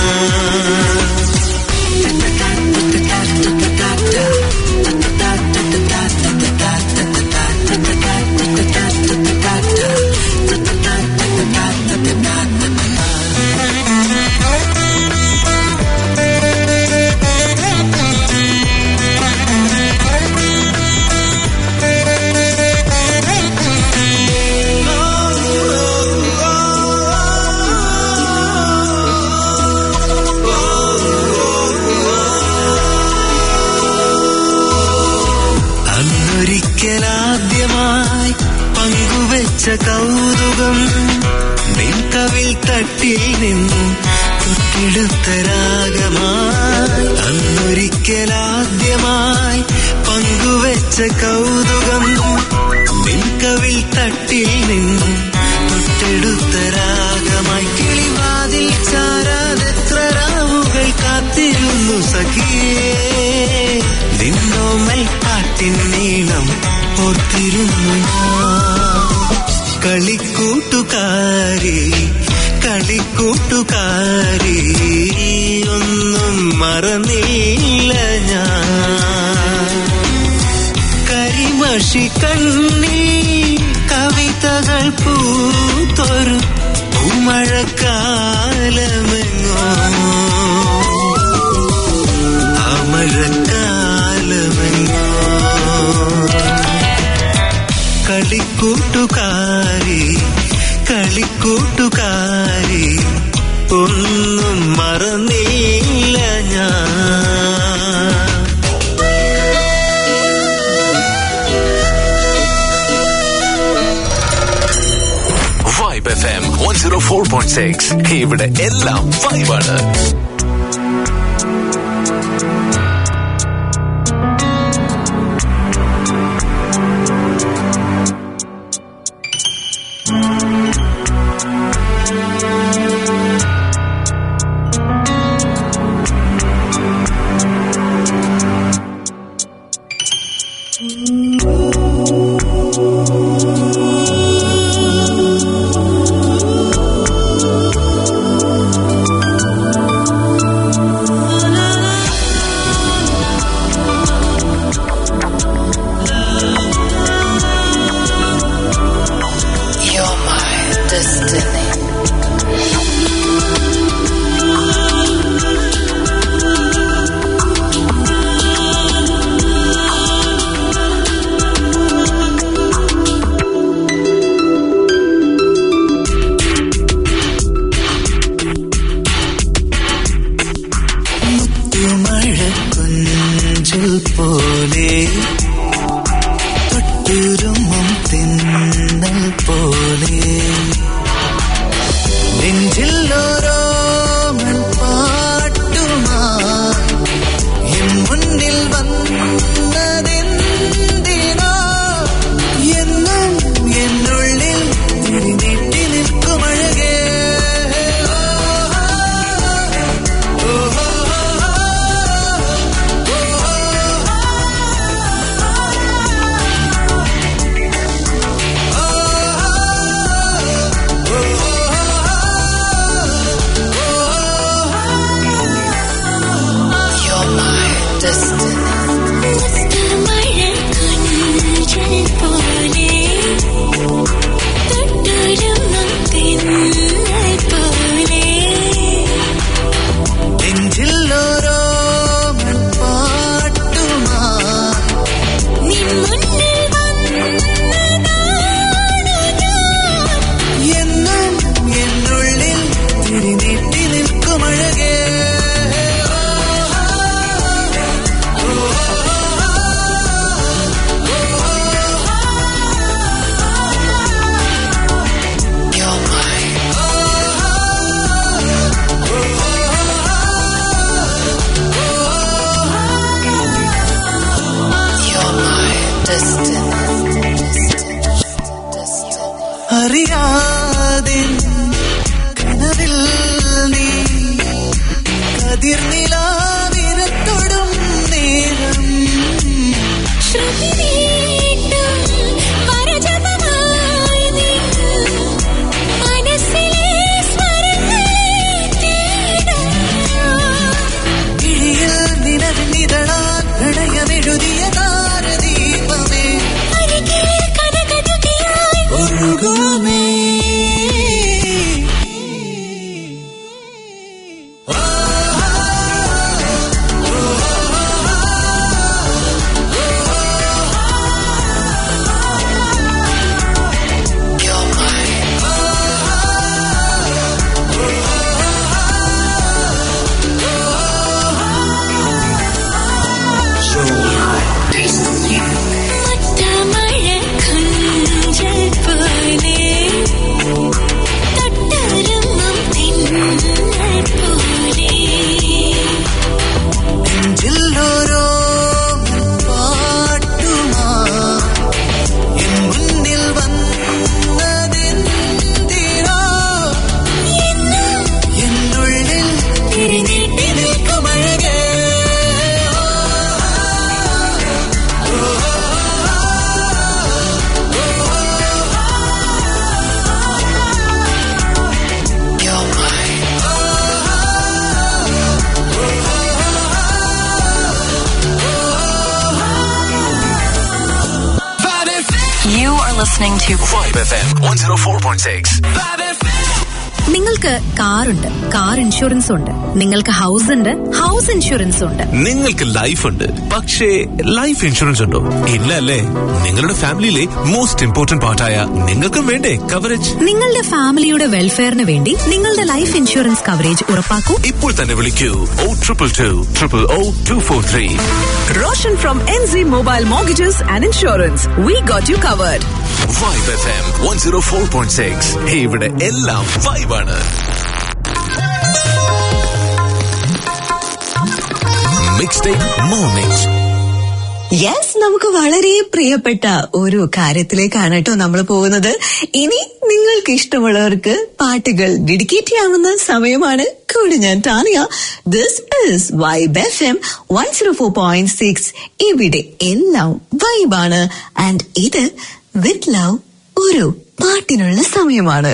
ഒരിക്കലാദ്യമായി പങ്കുവെച്ച കൗതുകം നിൻ കവിൾ തട്ടിൽ നിന്നും തൊട്ടെടുത്ത രാഗമായി. അന്നൊരിക്കലാദ്യമായി പങ്കുവെച്ച കൗതുകം നിൻ കവിൾ തട്ടിൽ നിന്നും തൊട്ടെടുത്ത രാഗമായി. കിളിവാതിൽ ചാരാതെത്ര രാവുകൾ കാത്തിരുന്നു സഖിയേ നിന്നോമൽ പാട്ടിൻ നീളം ഓർത്തിരുന്നു ഞാൻ. കളിക്കൂട്ടുകാരി കളിക്കൂട്ടുകാരി ഒന്നും മറന്നില്ല ഞാൻ. കരിമഷി കണ്ണി കവിതകൾ പൂത്തൊരു മഴക്കാലമെങ്ങോ ആ മഴക്കാലമെങ്ങോ. കളിക്കൂട്ടുകാരി കളിക്കൂട്ടുകാരി ഒന്നും മറന്നില്ല ഞാൻ.
വൈബ് FM 104.6 ഇവിടെ എല്ലാം വൈബാണ്.
പോലെ തൊട്ടുരുമ്മും തിന്നൽ പോലെ നെഞ്ചിൽ ഓരോ പാട്ടുമായി അറിയാതെ കനവിൽ നീ കതിർനിലാവിരത്തൊടും നേരം കിഴിയിൽ നിലവിനിതളാൻ പ്രണയമെഴുതിയ താരദീപമേ ഒഴുകുമേ.
Listening to
Vibe FM 104.6.
നിങ്ങൾക്ക് കാറുണ്ട്, കാർ ഇൻഷുറൻസ് ഉണ്ട്. നിങ്ങൾക്ക് ഹൗസ് ഉണ്ട്, ഹൗസ് ഇൻഷുറൻസ് ഉണ്ട്.
നിങ്ങൾക്ക് ലൈഫ് ഉണ്ട്, പക്ഷേ ലൈഫ് ഇൻഷുറൻസ് ഉണ്ടോ? ഇല്ല അല്ലേ? നിങ്ങളുടെ ഫാമിലിയിലെ മോസ്റ്റ് ഇമ്പോർട്ടന്റ് പാർട്ടായ നിങ്ങൾക്കും വേണ്ടേ കവറേജ്?
നിങ്ങളുടെ ഫാമിലിയുടെ വെൽഫെയറിന് വേണ്ടി നിങ്ങളുടെ ലൈഫ് ഇൻഷുറൻസ് കവറേജ് ഉറപ്പാക്കൂ.
ഇപ്പോൾ തന്നെ വിളിക്കൂ 0222
Roshan from NZ Mobile Mortgages and Insurance. We got you covered.
Vibe FM 104.6. ഇവിടെ എല്ലാം വൈബാണ്. Mixtape Mornings.
യെസ്, നമുക്ക് വളരെ പ്രിയപ്പെട്ട ഒരു കാര്യത്തിലേക്കാണ് കേട്ടോ നമ്മൾ പോകുന്നത്. ഇനി നിങ്ങൾക്ക് ഇഷ്ടമുള്ളവർക്ക് പാട്ടുകൾ ഡെഡിക്കേറ്റ് ചെയ്യാവുന്ന സമയമാണ്. കൂടെ ഞാൻ Tania. This is vibe FM 104.6. ഇവിടെ എല്ലാം വൈബാണ്. ആൻഡ് ഇത് വിത്ത് ലവ് ഒരു പാട്ടിനുള്ള സമയമാണ്.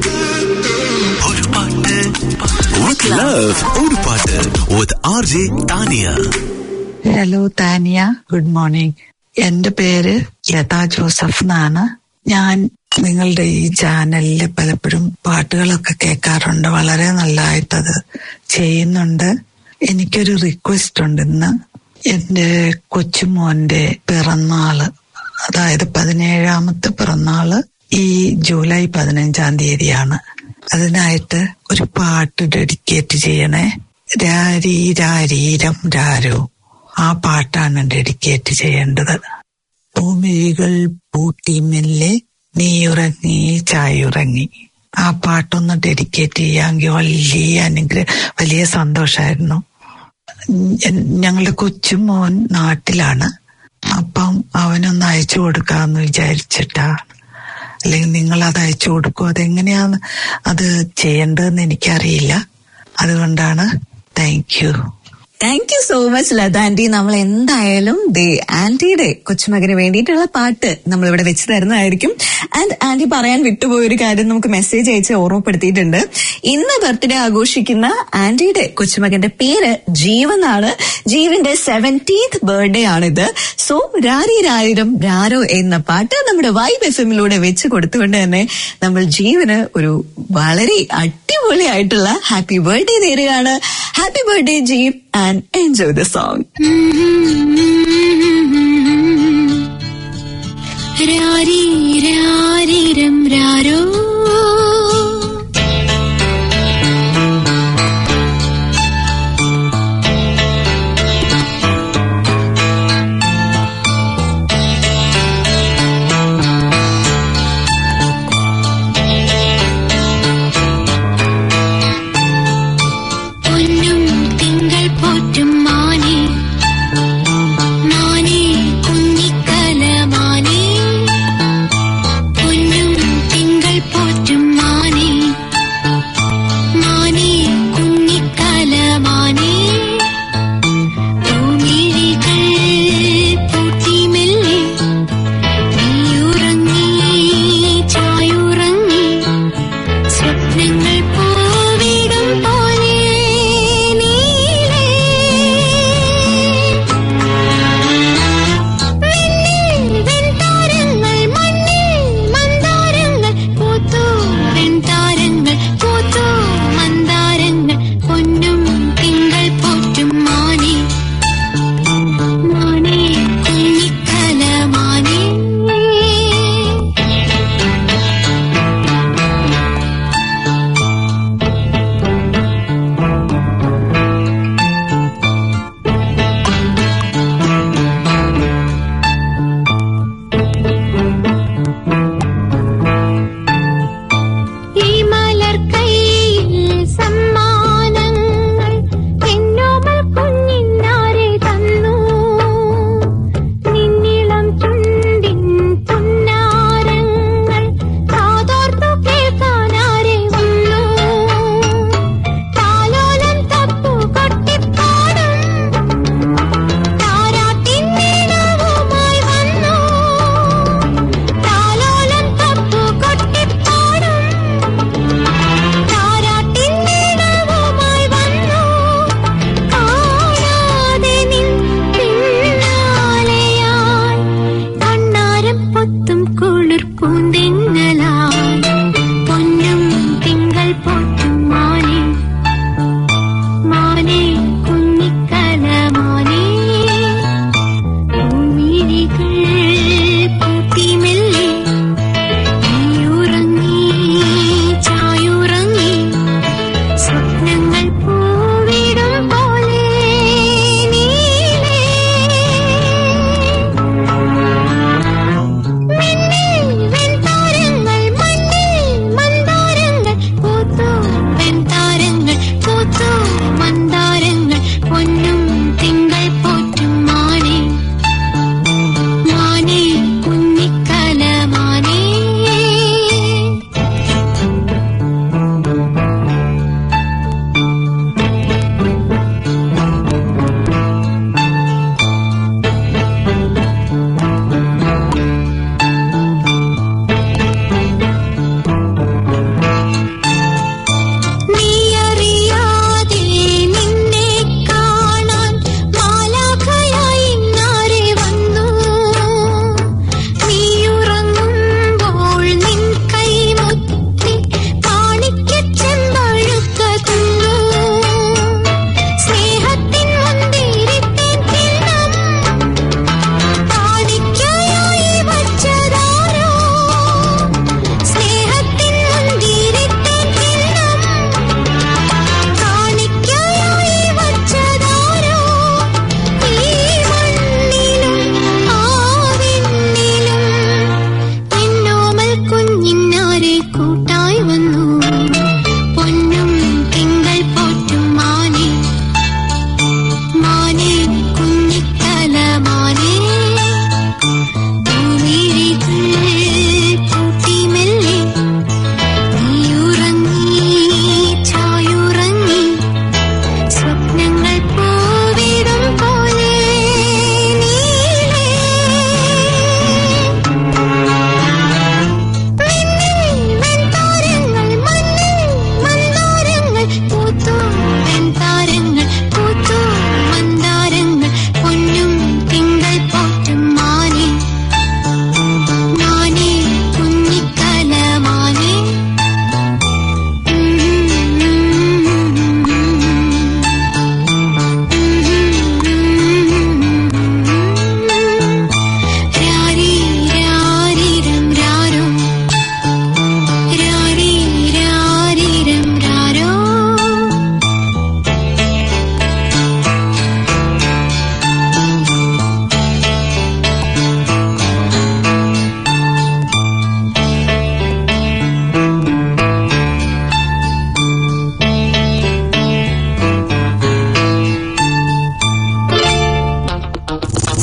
With love, ഒരു പാട്ട് with RJ Tania.
Hello Tania, good morning. എന്റെ പേര് ലതാ ജോസഫ് എന്നാണ്. ഞാൻ നിങ്ങളുടെ ഈ ചാനലിൽ പലപ്പോഴും പാട്ടുകളൊക്കെ കേൾക്കാറുണ്ട്. വളരെ നല്ലതായിട്ടത് ചെയ്യുന്നുണ്ട്. എനിക്കൊരു റിക്വസ്റ്റ് ഉണ്ട്. ഇന്ന് എന്റെ കൊച്ചുമോന്റെ പിറന്നാള്, അതായത് 17ാമത്തെ പിറന്നാള് ഈ ജൂലൈ 15 തീയതിയാണ്. അതിനായിട്ട് ഒരു പാട്ട് ഡെഡിക്കേറ്റ് ചെയ്യണേ. രാരീരാരീരം രാരോ, ആ പാട്ടാണ് ഡെഡിക്കേറ്റ് ചെയ്യേണ്ടത്. ഭൂമികൾ പൂട്ടി മെല്ലെ നീയുറങ്ങി ചായുറങ്ങി, ആ പാട്ടൊന്ന് ഡെഡിക്കേറ്റ് ചെയ്യാമെങ്കിൽ വലിയ സന്തോഷമായിരുന്നു. ഞങ്ങളുടെ കൊച്ചുമോൻ നാട്ടിലാണ്. അപ്പം അവനൊന്ന് അയച്ചു കൊടുക്കാമെന്ന് വിചാരിച്ചിട്ടാണ്. അല്ലെങ്കിൽ നിങ്ങൾ അത് അയച്ചു കൊടുക്കും. അതെങ്ങനെയാണ് അത് ചെയ്യേണ്ടതെന്ന് എനിക്കറിയില്ല. അതുകൊണ്ടാണ്. Thank you.
Thank you so much Latha aunty. നമ്മൾ എന്തായാലും ആന്റിയുടെ കൊച്ചുമകന് വേണ്ടിയിട്ടുള്ള പാട്ട് നമ്മളിവിടെ വെച്ച് തരുന്നതായിരിക്കും. ആൻഡ് ആന്റി പറയാൻ വിട്ടുപോയൊരു കാര്യം നമുക്ക് മെസ്സേജ് അയച്ച് ഓർമ്മപ്പെടുത്തിയിട്ടുണ്ട്. ഇന്ന് ബർത്ത്ഡേ ആഘോഷിക്കുന്ന ആന്റിയുടെ കൊച്ചുമകന്റെ പേര് ജീവനാണ്. ജീവന്റെ 17th ബർത്ത്ഡേ ആണിത്. സോ രാരിരായിരം രാരോ എന്ന പാട്ട് നമ്മുടെ വൈബ് FM-ലൂടെ വെച്ച് കൊടുത്തുകൊണ്ട് തന്നെ നമ്മൾ ജീവന് ഒരു വളരെ അടിപൊളിയായിട്ടുള്ള ഹാപ്പി ബർത്ത്ഡേ നേരുകയാണ്. Happy birthday Jeev and enjoy the song.
രാരി രാരിരം രാരോ
പൊന്നും തിങ്കൾ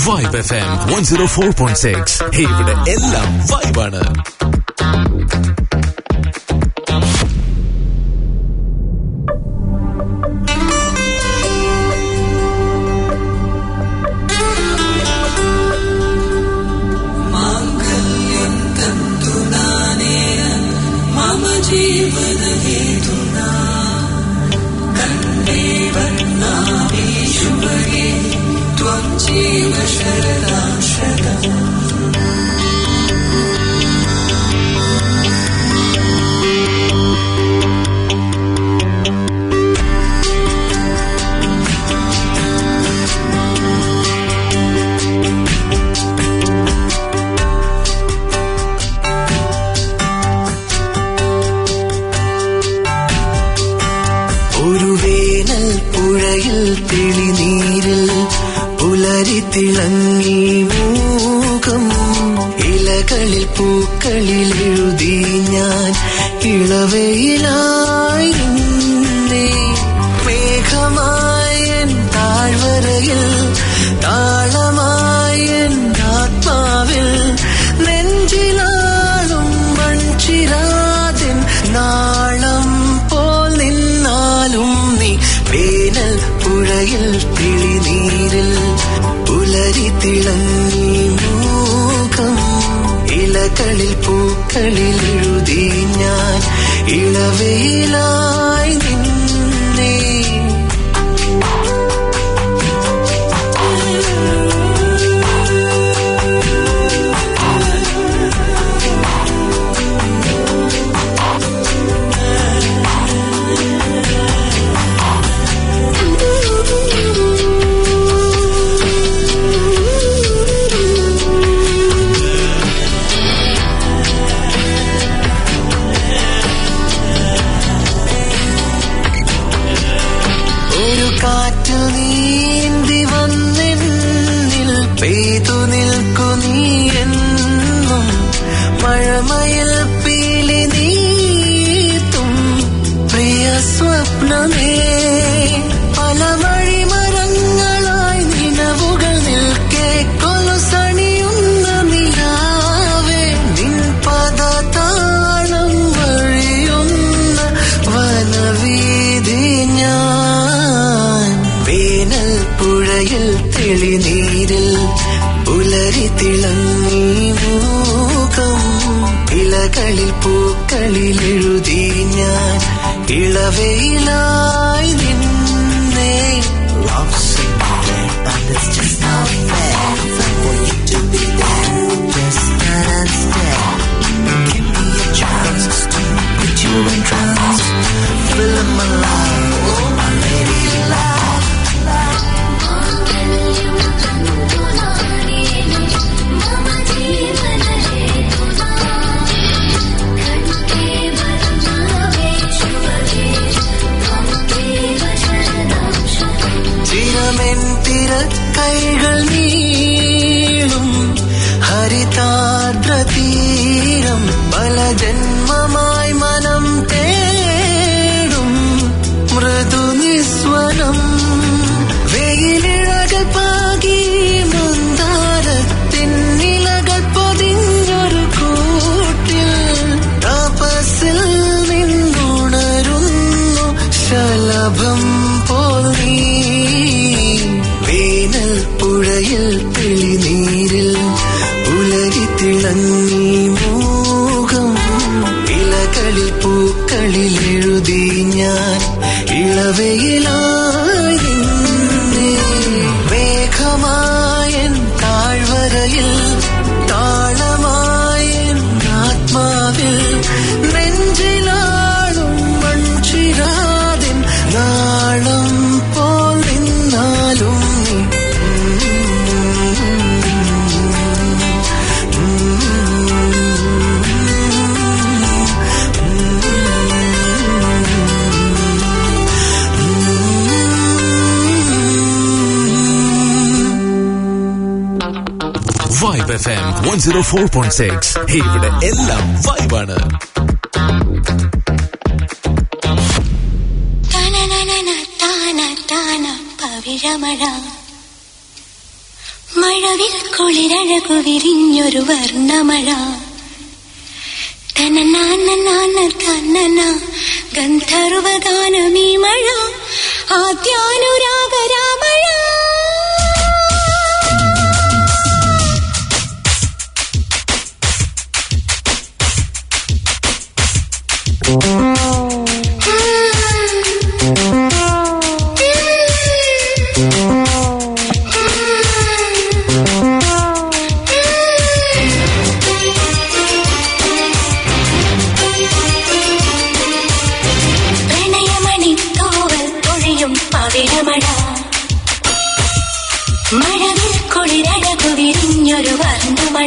വൈബ് FM 104.6. ഇവിടെ എല്ലാം വൈബാണ്.
തിളങ്ങി മൂകം ഇലകളിൽ പൂക്കളിൽ എഴുതി ഞാൻ ഇളവയിലായി മേഘമായൻ താഴ്വരയിൽ താളമായൻ ആത്മാവിൽ നെഞ്ചിലാളും മൺചിരാതിൻ നാളം പോൽ നിന്നാലും നീ വേനൽ പുഴയിൽ തിളിനീരിൽ പുലരി തിളങ്ങി മൂകം ഇലകളിൽ പൂക്കളിൽ എഴുതി ഞാൻ ഇളവയിലായി നിന്നേ. മഴമയിൽ പീലി നീത്തും പ്രിയ സ്വപ്നമേ പല വഴിമരങ്ങളായി നിലവുകൾ നിൽക്കെ കൊലുസണിയുന്ന നിലാവേ നിൻ പദതാളം വഴിയുന്ന വനവീതി ഞാൻ വേനൽ പുഴയിൽ തെളിനീരിൽ പുലരി തിളങ്ങി മൂകം ഇലകളിൽ പൂക്കളിൽ എഴുതി ഞാൻ ഇളവയിലായി നിന്നേ. Love singer, and it's just not fair for you to be there, just stand and stare. Give me a chance to put you in trance, fill in my life, oh my lady love. കൈകൾ നീളും ഹരിതാദ്ര തീരം പല ജന്മമായി മനം തേടും മൃദുനിസ്വനം വെയിലിഴകൾ പാകി മന്ദാരത്തിൻ നിലകൾ പൊതിഞ്ഞൊരു കൂട്ടിൽ തപസ്സിൽ നിന്നുണരുന്നു ശലഭം പോൽ നീ വേനൽ പുഴയിൽ തെളിനീരിൽ പുലരി തിളങ്ങി മൂകം ഇലകളിൽ പൂക്കളിൽ എഴുതി ഞാൻ ഇളവയിലായി മേഘമായൻ താഴ്വരയിൽ താളമായൻ ആത്മാവിൽ നെഞ്ചിലാളും മൺചിരാതിൻ നാളം പോൽ നിന്നാലും
വൈബ് FM 104.6. ഇവിടെ എല്ലാം വൈബാണ്.
മഴവിൽ കുളിരഴകു വിരിഞ്ഞൊരു വർണ്ണമഴ തനനാന ഗന്ധർവഗാനമീ മഴ ആദ്യാനുരാഗരാമഴ. മഴവിൽ കുളിരഴകു വിരിഞ്ഞൊരു വർണ്ണമഴ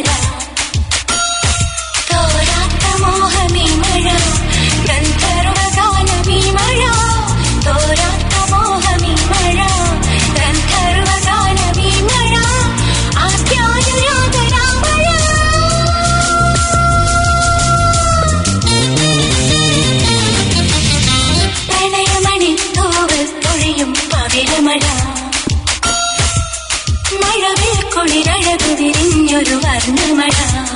തോരാത്ത മോഹമീ മഴ ഗന്ധർവഗാനമീ മഴ തോരാത്ത മോഹമീ മഴ ഗന്ധർവഗാനമീ മഴ ആദ്യാനുരാഗരാമഴ. പ്രണയമണി തോവൽ പൊഴിയും പവിഴമഴ മഴവിൽ കുളിരഴകു വിരിഞ്ഞൊരു വർണ്ണമഴ.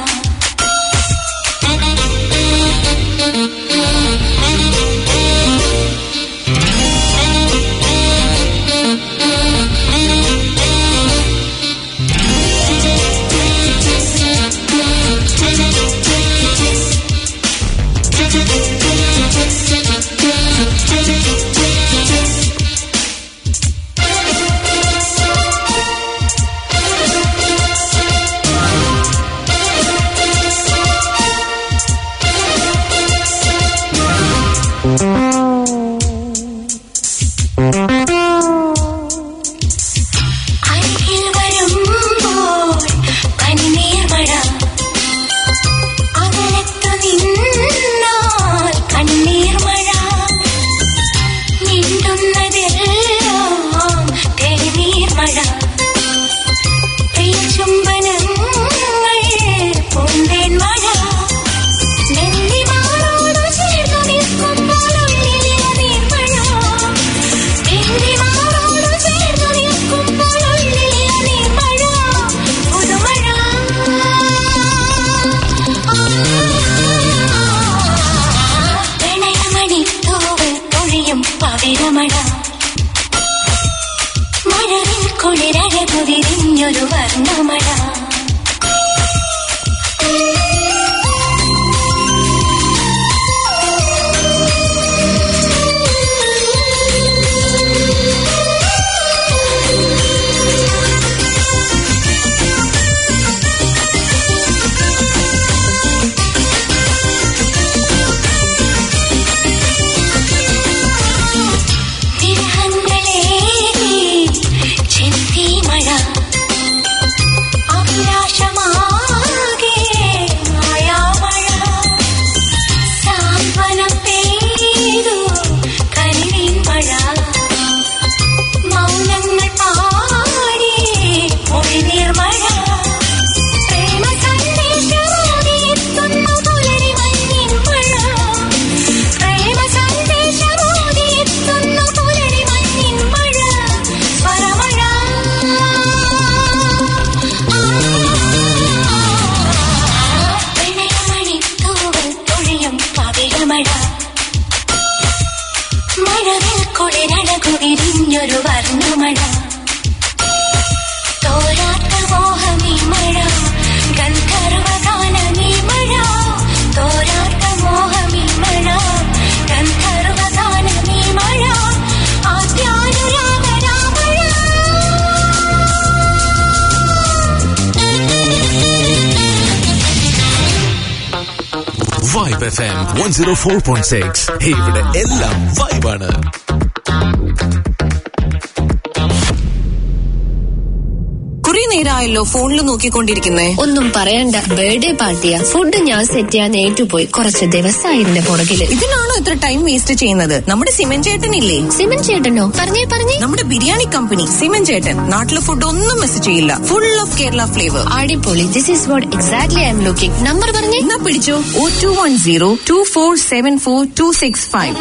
മഴവിൽ കുളിരഴകു വിരിഞ്ഞൊരു വർണ്ണമഴ. മഴവിൽ കുളിരഴകു വിരിഞ്ഞൊരു വർണ്ണമഴ തോരാത്ത മോഹമീ മഴ ഗന്ധർവഗാനമീ മഴ തോരാത്ത മോഹമീ മഴ ഗന്ധർവഗാനമീ മഴ ആദ്യാനുരാഗരാമഴ.
Vibe FM 104.6. ഇവിടെ എല്ലാം വൈബാണ്.
കുറെ നേരമായല്ലോ ഫോണിൽ നോക്കിക്കൊണ്ടിരിക്കുന്നേ.
ഒന്നും പറയണ്ട, ബർത്ത്ഡേ പാർട്ടിയാ. ഫുഡ് ഞാൻ സെറ്റ് ചെയ്യാൻ ഏറ്റുപോയി. കുറച്ച് ദിവസമായി ഇതിന്റെ പുറകില്.
ഇതിനാണോ ഇത്ര ടൈം വേസ്റ്റ് ചെയ്യുന്നത്? നമ്മുടെ സിമൻ ചേട്ടനില്ലേ?
സിമൻ ചേട്ടനോ? പറഞ്ഞേ.
നമ്മുടെ ബിരിയാണി കമ്പനി സിമൻ ചേട്ടൻ. നാട്ടിലെ ഫുഡ് ഒന്നും മിസ് ചെയ്യില്ല. Full of Kerala flavour.
അടിപൊളി. This is what exactly I'm looking. Number പറഞ്ഞേ.
എന്നാ പിടിച്ചോ. 0210247425.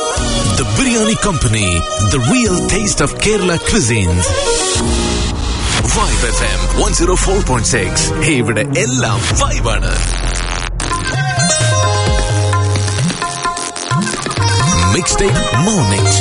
The Biryani Company, the real taste of Kerala cuisines. Vibe FM 104.6. ഇവിടെ എല്ലാം വൈബാണ്. Mixtape Mornings.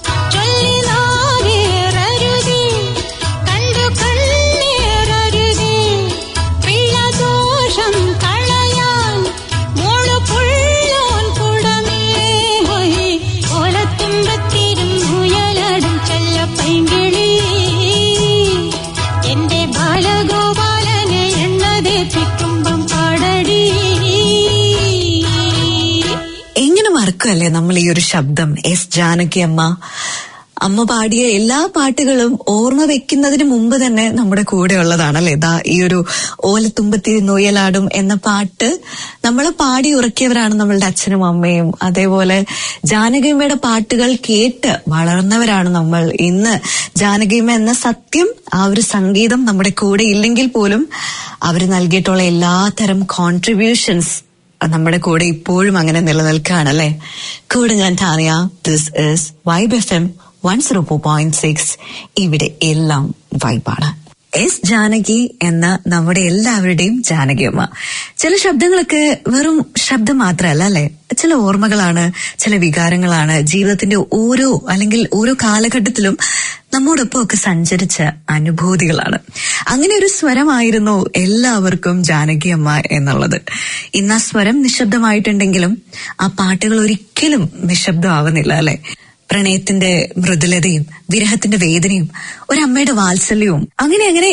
ചൊല്ലി നാവേറരുതേ, കണ്ടു കണ്ണേറരുതേ,
അല്ലെ നമ്മൾ ഈ ഒരു ശബ്ദം എസ് ജാനകി അമ്മ പാടിയ എല്ലാ പാട്ടുകളും ഓർമ്മ വെക്കുന്നതിന് മുമ്പ് തന്നെ നമ്മുടെ കൂടെ ഉള്ളതാണല്ലേ. ഈ ഒരു ഓലത്തുമ്പത്തിരി നൊയലാടും എന്ന പാട്ട് നമ്മൾ പാടി ഉറക്കിയവരാണ് നമ്മളുടെ അച്ഛനും അമ്മയും. അതേപോലെ ജാനകിയമ്മയുടെ പാട്ടുകൾ കേട്ട് വളർന്നവരാണ് നമ്മൾ. ഇന്ന് ജാനകിയമ്മ എന്ന സത്യം, ആ ഒരു സംഗീതം നമ്മുടെ കൂടെ ഇല്ലെങ്കിൽ പോലും അവർ നൽകിയിട്ടുള്ള എല്ലാത്തരം കോൺട്രിബ്യൂഷൻസ് നമ്മുടെ കൂടെ ഇപ്പോഴും അങ്ങനെ നിലനിൽക്കുകയാണല്ലേ. കൂടെ ഞാൻ Tania. This is vibe FM 104.6. ഇവിടെ എല്ലാം വൈബാണ്. എസ് ജാനകി എന്ന നമ്മുടെ എല്ലാവരുടെയും ജാനകിയമ്മ. ചില ശബ്ദങ്ങളൊക്കെ വെറും ശബ്ദം മാത്രമല്ല അല്ലെ, ചില ഓർമ്മകളാണ്, ചില വികാരങ്ങളാണ്, ജീവിതത്തിന്റെ ഓരോ കാലഘട്ടത്തിലും നമ്മോടൊപ്പം ഒക്കെ സഞ്ചരിച്ച അനുഭൂതികളാണ്. അങ്ങനെ ഒരു സ്വരമായിരുന്നു എല്ലാവർക്കും ജാനകിയമ്മ എന്നുള്ളത്. ഇന്ന് ആ സ്വരം നിശബ്ദമായിട്ടുണ്ടെങ്കിലും ആ പാട്ടുകൾ ഒരിക്കലും നിശബ്ദമാവുന്നില്ല അല്ലെ. പ്രണയത്തിന്റെ മൃദുലതയും വിരഹത്തിന്റെ വേദനയും ഒരമ്മയുടെ വാത്സല്യവും അങ്ങനെ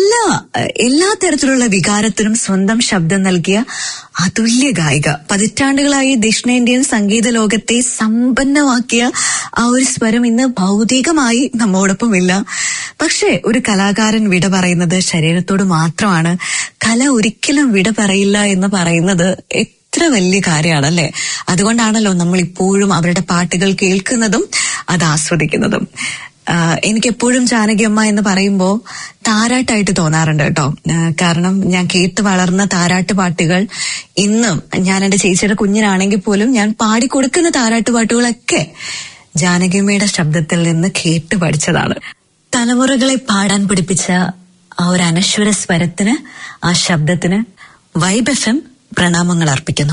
എല്ലാ തരത്തിലുള്ള വികാരത്തിനും സ്വന്തം ശബ്ദം നൽകിയ അതുല്യ ഗായിക. പതിറ്റാണ്ടുകളായി ദക്ഷിണേന്ത്യൻ സംഗീത ലോകത്തെ സമ്പന്നമാക്കിയ ആ ഒരു സ്വരം ഇന്ന് ഭൗതികമായി നമ്മോടൊപ്പം ഇല്ല. പക്ഷെ ഒരു കലാകാരൻ വിട പറയുന്നത് ശരീരത്തോട് മാത്രമാണ്. കല ഒരിക്കലും വിട പറയില്ല എന്ന് പറയുന്നത് എത്ര വലിയ കാര്യമാണല്ലേ. അതുകൊണ്ടാണല്ലോ നമ്മൾ ഇപ്പോഴും അവരുടെ പാട്ടുകൾ കേൾക്കുന്നതും അത് ആസ്വദിക്കുന്നതും. എനിക്കെപ്പോഴും ജാനകിയമ്മ എന്ന് പറയുമ്പോൾ താരാട്ടായിട്ട് തോന്നാറുണ്ട് കേട്ടോ. കാരണം ഞാൻ കേട്ട് വളർന്ന താരാട്ട് പാട്ടുകൾ ഇന്നും ഞാൻ എന്റെ ചേച്ചിയുടെ കുഞ്ഞിനാണെങ്കിൽ പോലും ഞാൻ പാടിക്കൊടുക്കുന്ന താരാട്ട് പാട്ടുകളൊക്കെ ജാനകിയമ്മയുടെ ശബ്ദത്തിൽ നിന്ന് കേട്ട് പഠിച്ചതാണ്. തലമുറകളെ പാടാൻ പഠിപ്പിച്ച ആ ഒരു അനശ്വര സ്വരത്തിന്, ആ ശബ്ദത്തിന് വൈബ് FM പ്രണാമങ്ങൾ അർപ്പിക്കുന്നു.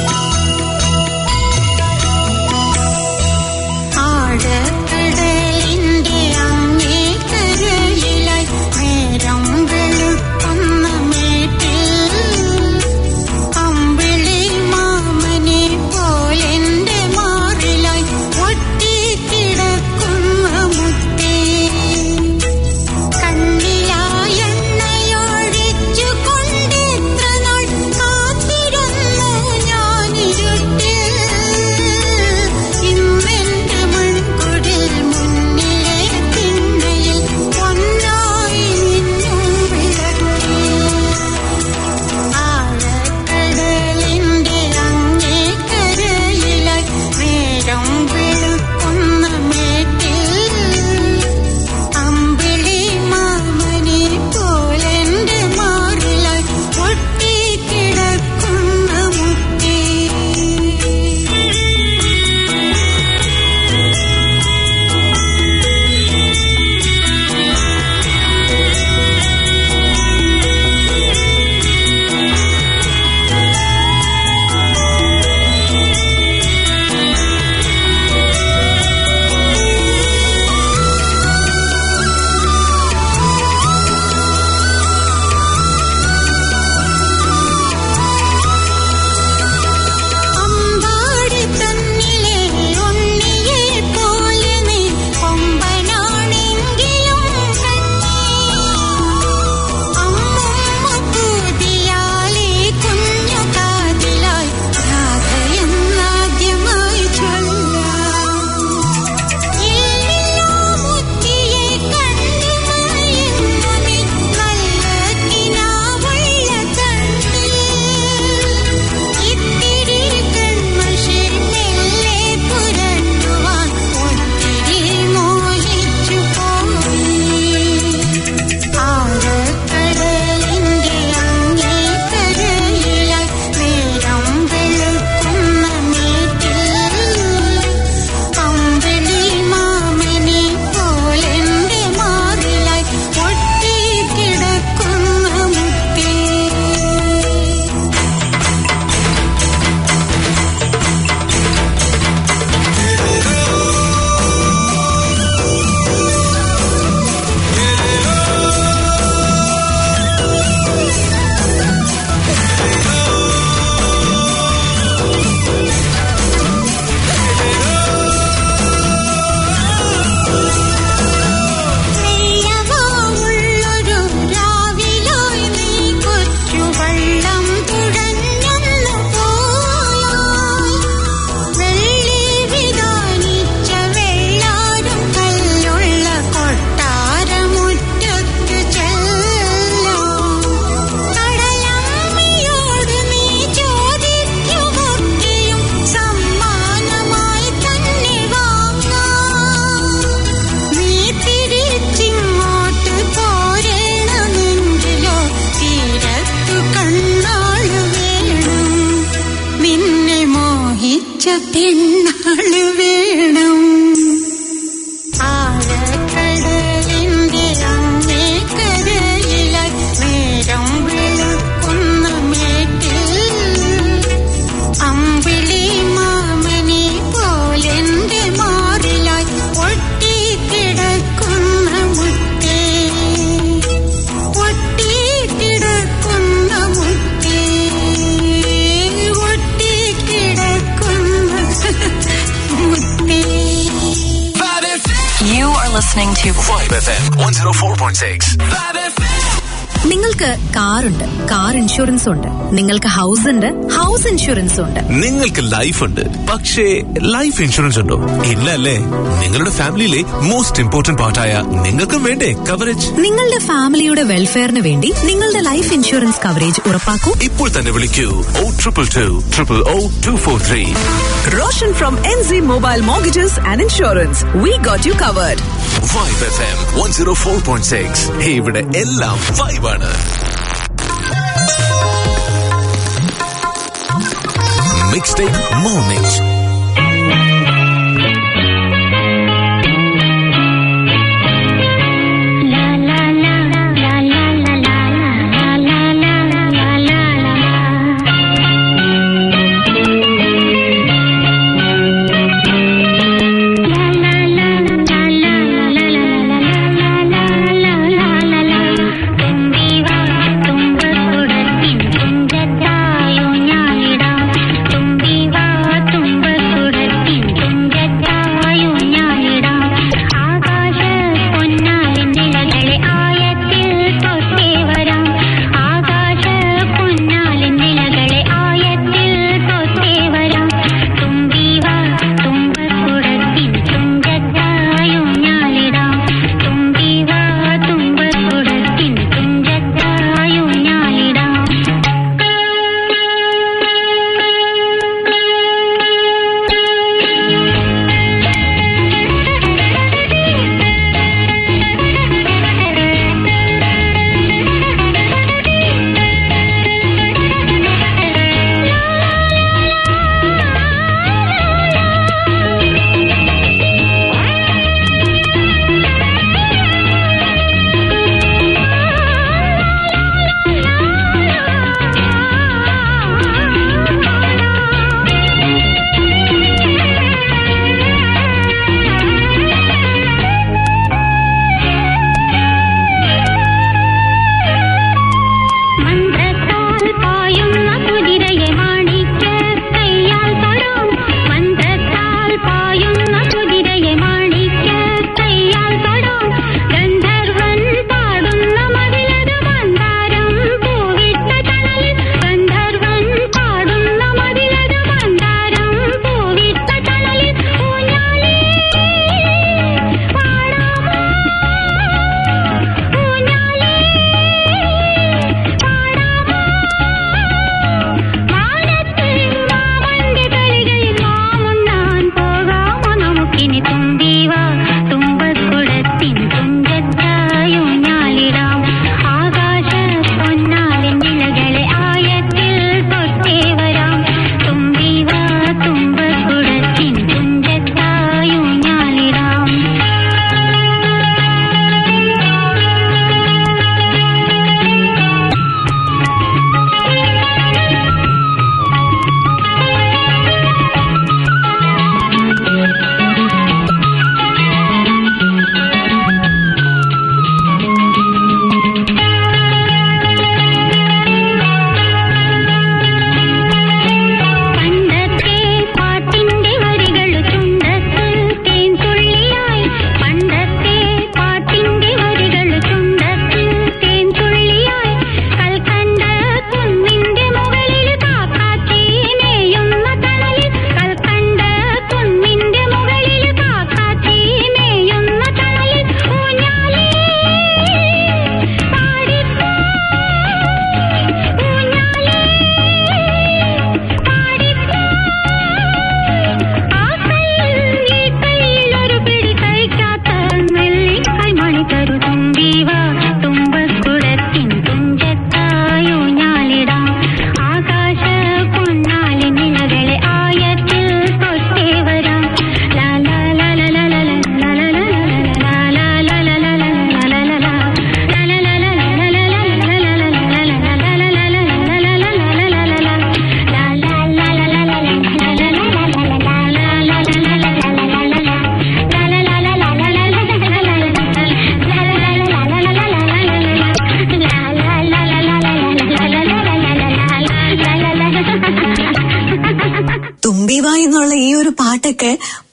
ആഴക്കടലിൽ
ജനിച്ച പെണ്ണാള് വേണം. ആഴക്കടലിന്റെ അങ്ങേക്കരയിലായി നേരം വെളുക്കുന്ന മേട്ടിൽ അമ്പിളി മാമനെ പോലെന്റെ മാറിലായി ഒട്ടിക്കിടക്കുന്ന മുത്തേ, ഒട്ടിക്കിടക്കുന്ന മുത്തേ, ഒട്ടിക്കിടക്കുന്ന മുത്തേ.
You are listening to
Vibe FM 104.6.
നിങ്ങൾക്ക് കാറുണ്ട്, കാർ ഇൻഷുറൻസ് ഉണ്ട്. നിങ്ങൾക്ക് ഹൗസ് ഉണ്ട്, ഹൗസ് ഇൻഷുറൻസ് ഉണ്ട്.
നിങ്ങൾക്ക് ലൈഫ് ഉണ്ട്, പക്ഷേ ലൈഫ് ഇൻഷുറൻസ് ഉണ്ടോ? ഇല്ല അല്ലേ? നിങ്ങളുടെ ഫാമിലിയിലെ മോസ്റ്റ് ഇമ്പോർട്ടന്റ് പാർട്ടായ നിങ്ങൾക്കും വേണ്ടേ കവറേജ്?
നിങ്ങളുടെ ഫാമിലിയുടെ വെൽഫെയറിന് വേണ്ടി നിങ്ങളുടെ ലൈഫ് ഇൻഷുറൻസ് കവറേജ് ഉറപ്പാക്കൂ.
ഇപ്പോൾ തന്നെ വിളിക്കൂ 0222000243.
Roshan from NZ Mobile Mortgages and Insurance. We got you covered.
Vibe FM 104.6. ഇവിടെ എല്ലാം വൈബാണ്. Mixtape Mornings.
തുമ്പ
തുമ്പിവായി എന്നുള്ള ഈ ഒരു പാട്ടൊക്കെ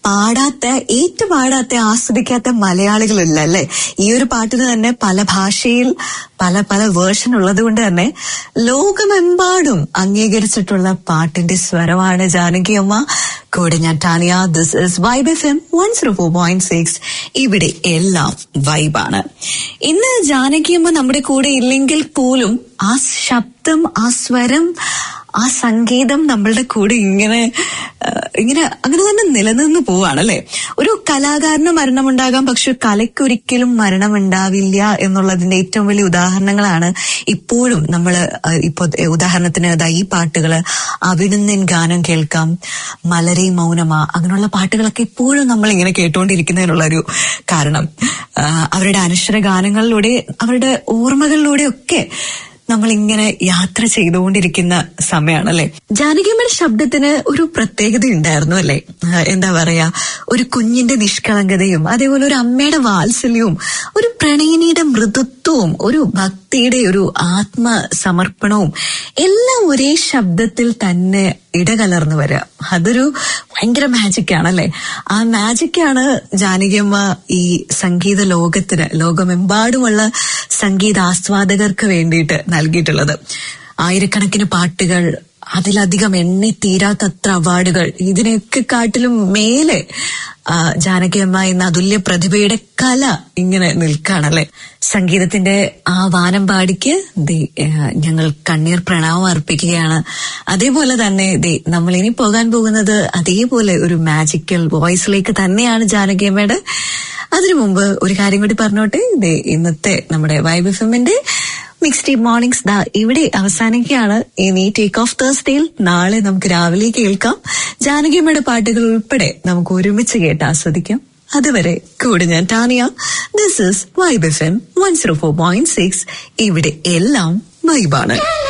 പാടാത്ത ആസ്വദിക്കാത്ത മലയാളികളില്ല അല്ലെ. ഈ ഒരു പാട്ടിന് തന്നെ പല ഭാഷയിൽ പല വേർഷൻ ഉള്ളത് കൊണ്ട് തന്നെ ലോകമെമ്പാടും അംഗീകരിച്ചിട്ടുള്ള പാട്ടിന്റെ സ്വരമാണ് ജാനകി അമ്മ. കൂടെ ഞാൻ Tania. This is vibe FM 104.6. ഇവിടെ എല്ലാം വൈബാണ്. ഇന്ന് ജാനകി അമ്മ നമ്മുടെ കൂടെ ഇല്ലെങ്കിൽ പോലും ആ ശബ്ദം, ആ സ്വരം, ആ സംഗീതം നമ്മളുടെ കൂടെ ഇങ്ങനെ അങ്ങനെ തന്നെ നിലനിന്ന് പോവാണല്ലേ. ഒരു കലാകാരന് മരണമുണ്ടാകാം, പക്ഷെ കലയ്ക്കൊരിക്കലും മരണമുണ്ടാവില്ല എന്നുള്ളതിന്റെ ഏറ്റവും വലിയ ഉദാഹരണങ്ങളാണ് ഇപ്പോഴും നമ്മൾ ഇപ്പൊ ഉദാഹരണത്തിന് ഈ പാട്ടുകള്, അവിടുന്ന് ഗാനം കേൾക്കാം, മലരെ മൗനമാ, അങ്ങനെയുള്ള പാട്ടുകളൊക്കെ ഇപ്പോഴും നമ്മൾ ഇങ്ങനെ കേട്ടുകൊണ്ടിരിക്കുന്നതിനുള്ളൊരു കാരണം അവരുടെ അനശ്വര ഗാനങ്ങളിലൂടെ, അവരുടെ ഓർമ്മകളിലൂടെ ഒക്കെ നമ്മളിങ്ങനെ യാത്ര ചെയ്തുകൊണ്ടിരിക്കുന്ന സമയമാണല്ലേ. ജാനകിയമ്മയുടെ ശബ്ദത്തിന് ഒരു പ്രത്യേകത ഉണ്ടായിരുന്നു അല്ലെ. എന്താ പറയാ, ഒരു കുഞ്ഞിന്റെ നിഷ്കളങ്കതയും അതേപോലെ ഒരു അമ്മയുടെ വാത്സല്യവും ഒരു പ്രണയിനിയുടെ മൃദുത്വവും ഒരു ഭക്തിയുടെ ഒരു ആത്മസമർപ്പണവും എല്ലാം ഒരേ ശബ്ദത്തിൽ തന്നെ ഇടകലർന്നു വരിക. അതൊരു ഭയങ്കര മാജിക്കാണല്ലേ. ആ മാജിക്കാണ് ജാനകിയമ്മ ഈ സംഗീത ലോകമെമ്പാടുമുള്ള സംഗീത ആസ്വാദകർക്ക് വേണ്ടിയിട്ട് നൽകിയിട്ടുള്ളത്. ആയിരക്കണക്കിന് പാട്ടുകൾ, അതിലധികം എണ്ണി തീരാത്തത്ര അവാർഡുകൾ, ഇതിനൊക്കെ കാട്ടിലും മേലെ ജാനകിയമ്മ എന്ന അതുല്യ പ്രതിഭയുടെ കല ഇങ്ങനെ നിൽക്കുകയാണല്ലേ. സംഗീതത്തിന്റെ ആ വാനമ്പാടിക്ക് ഞങ്ങൾ കണ്ണീർ പ്രണാമം അർപ്പിക്കുകയാണ്. അതേപോലെ തന്നെ നമ്മൾ ഇനി പോകാൻ പോകുന്നത് അതേപോലെ ഒരു മാജിക്കൽ വോയിസിലേക്ക് തന്നെയാണ് ജാനകിയമ്മയുടെ. അതിനു മുമ്പ് ഒരു കാര്യം കൂടി പറഞ്ഞോട്ടെ. ഇന്നത്തെ നമ്മുടെ വൈബ് എഫ്എമ്മിന്റെ മിക്സ് ടേപ്പ് മോർണിംഗ്സ് ഇവിടെ അവസാനിക്കുകയാണ്. ഇനി ടേക്ക് ഓഫ് തേഴ്സ്ഡേയിൽ നാളെ നമുക്ക് രാവിലെ കേൾക്കാം. ജാനകിയമ്മയുടെ പാട്ടുകൾ ഉൾപ്പെടെ നമുക്ക് ഒരുമിച്ച് കേട്ട് ആസ്വദിക്കാം. അതുവരെ കൂടെ ഞാൻ Tania. This is vibe FM 104.6. ഇവിടെ എല്ലാം വൈബാണ്.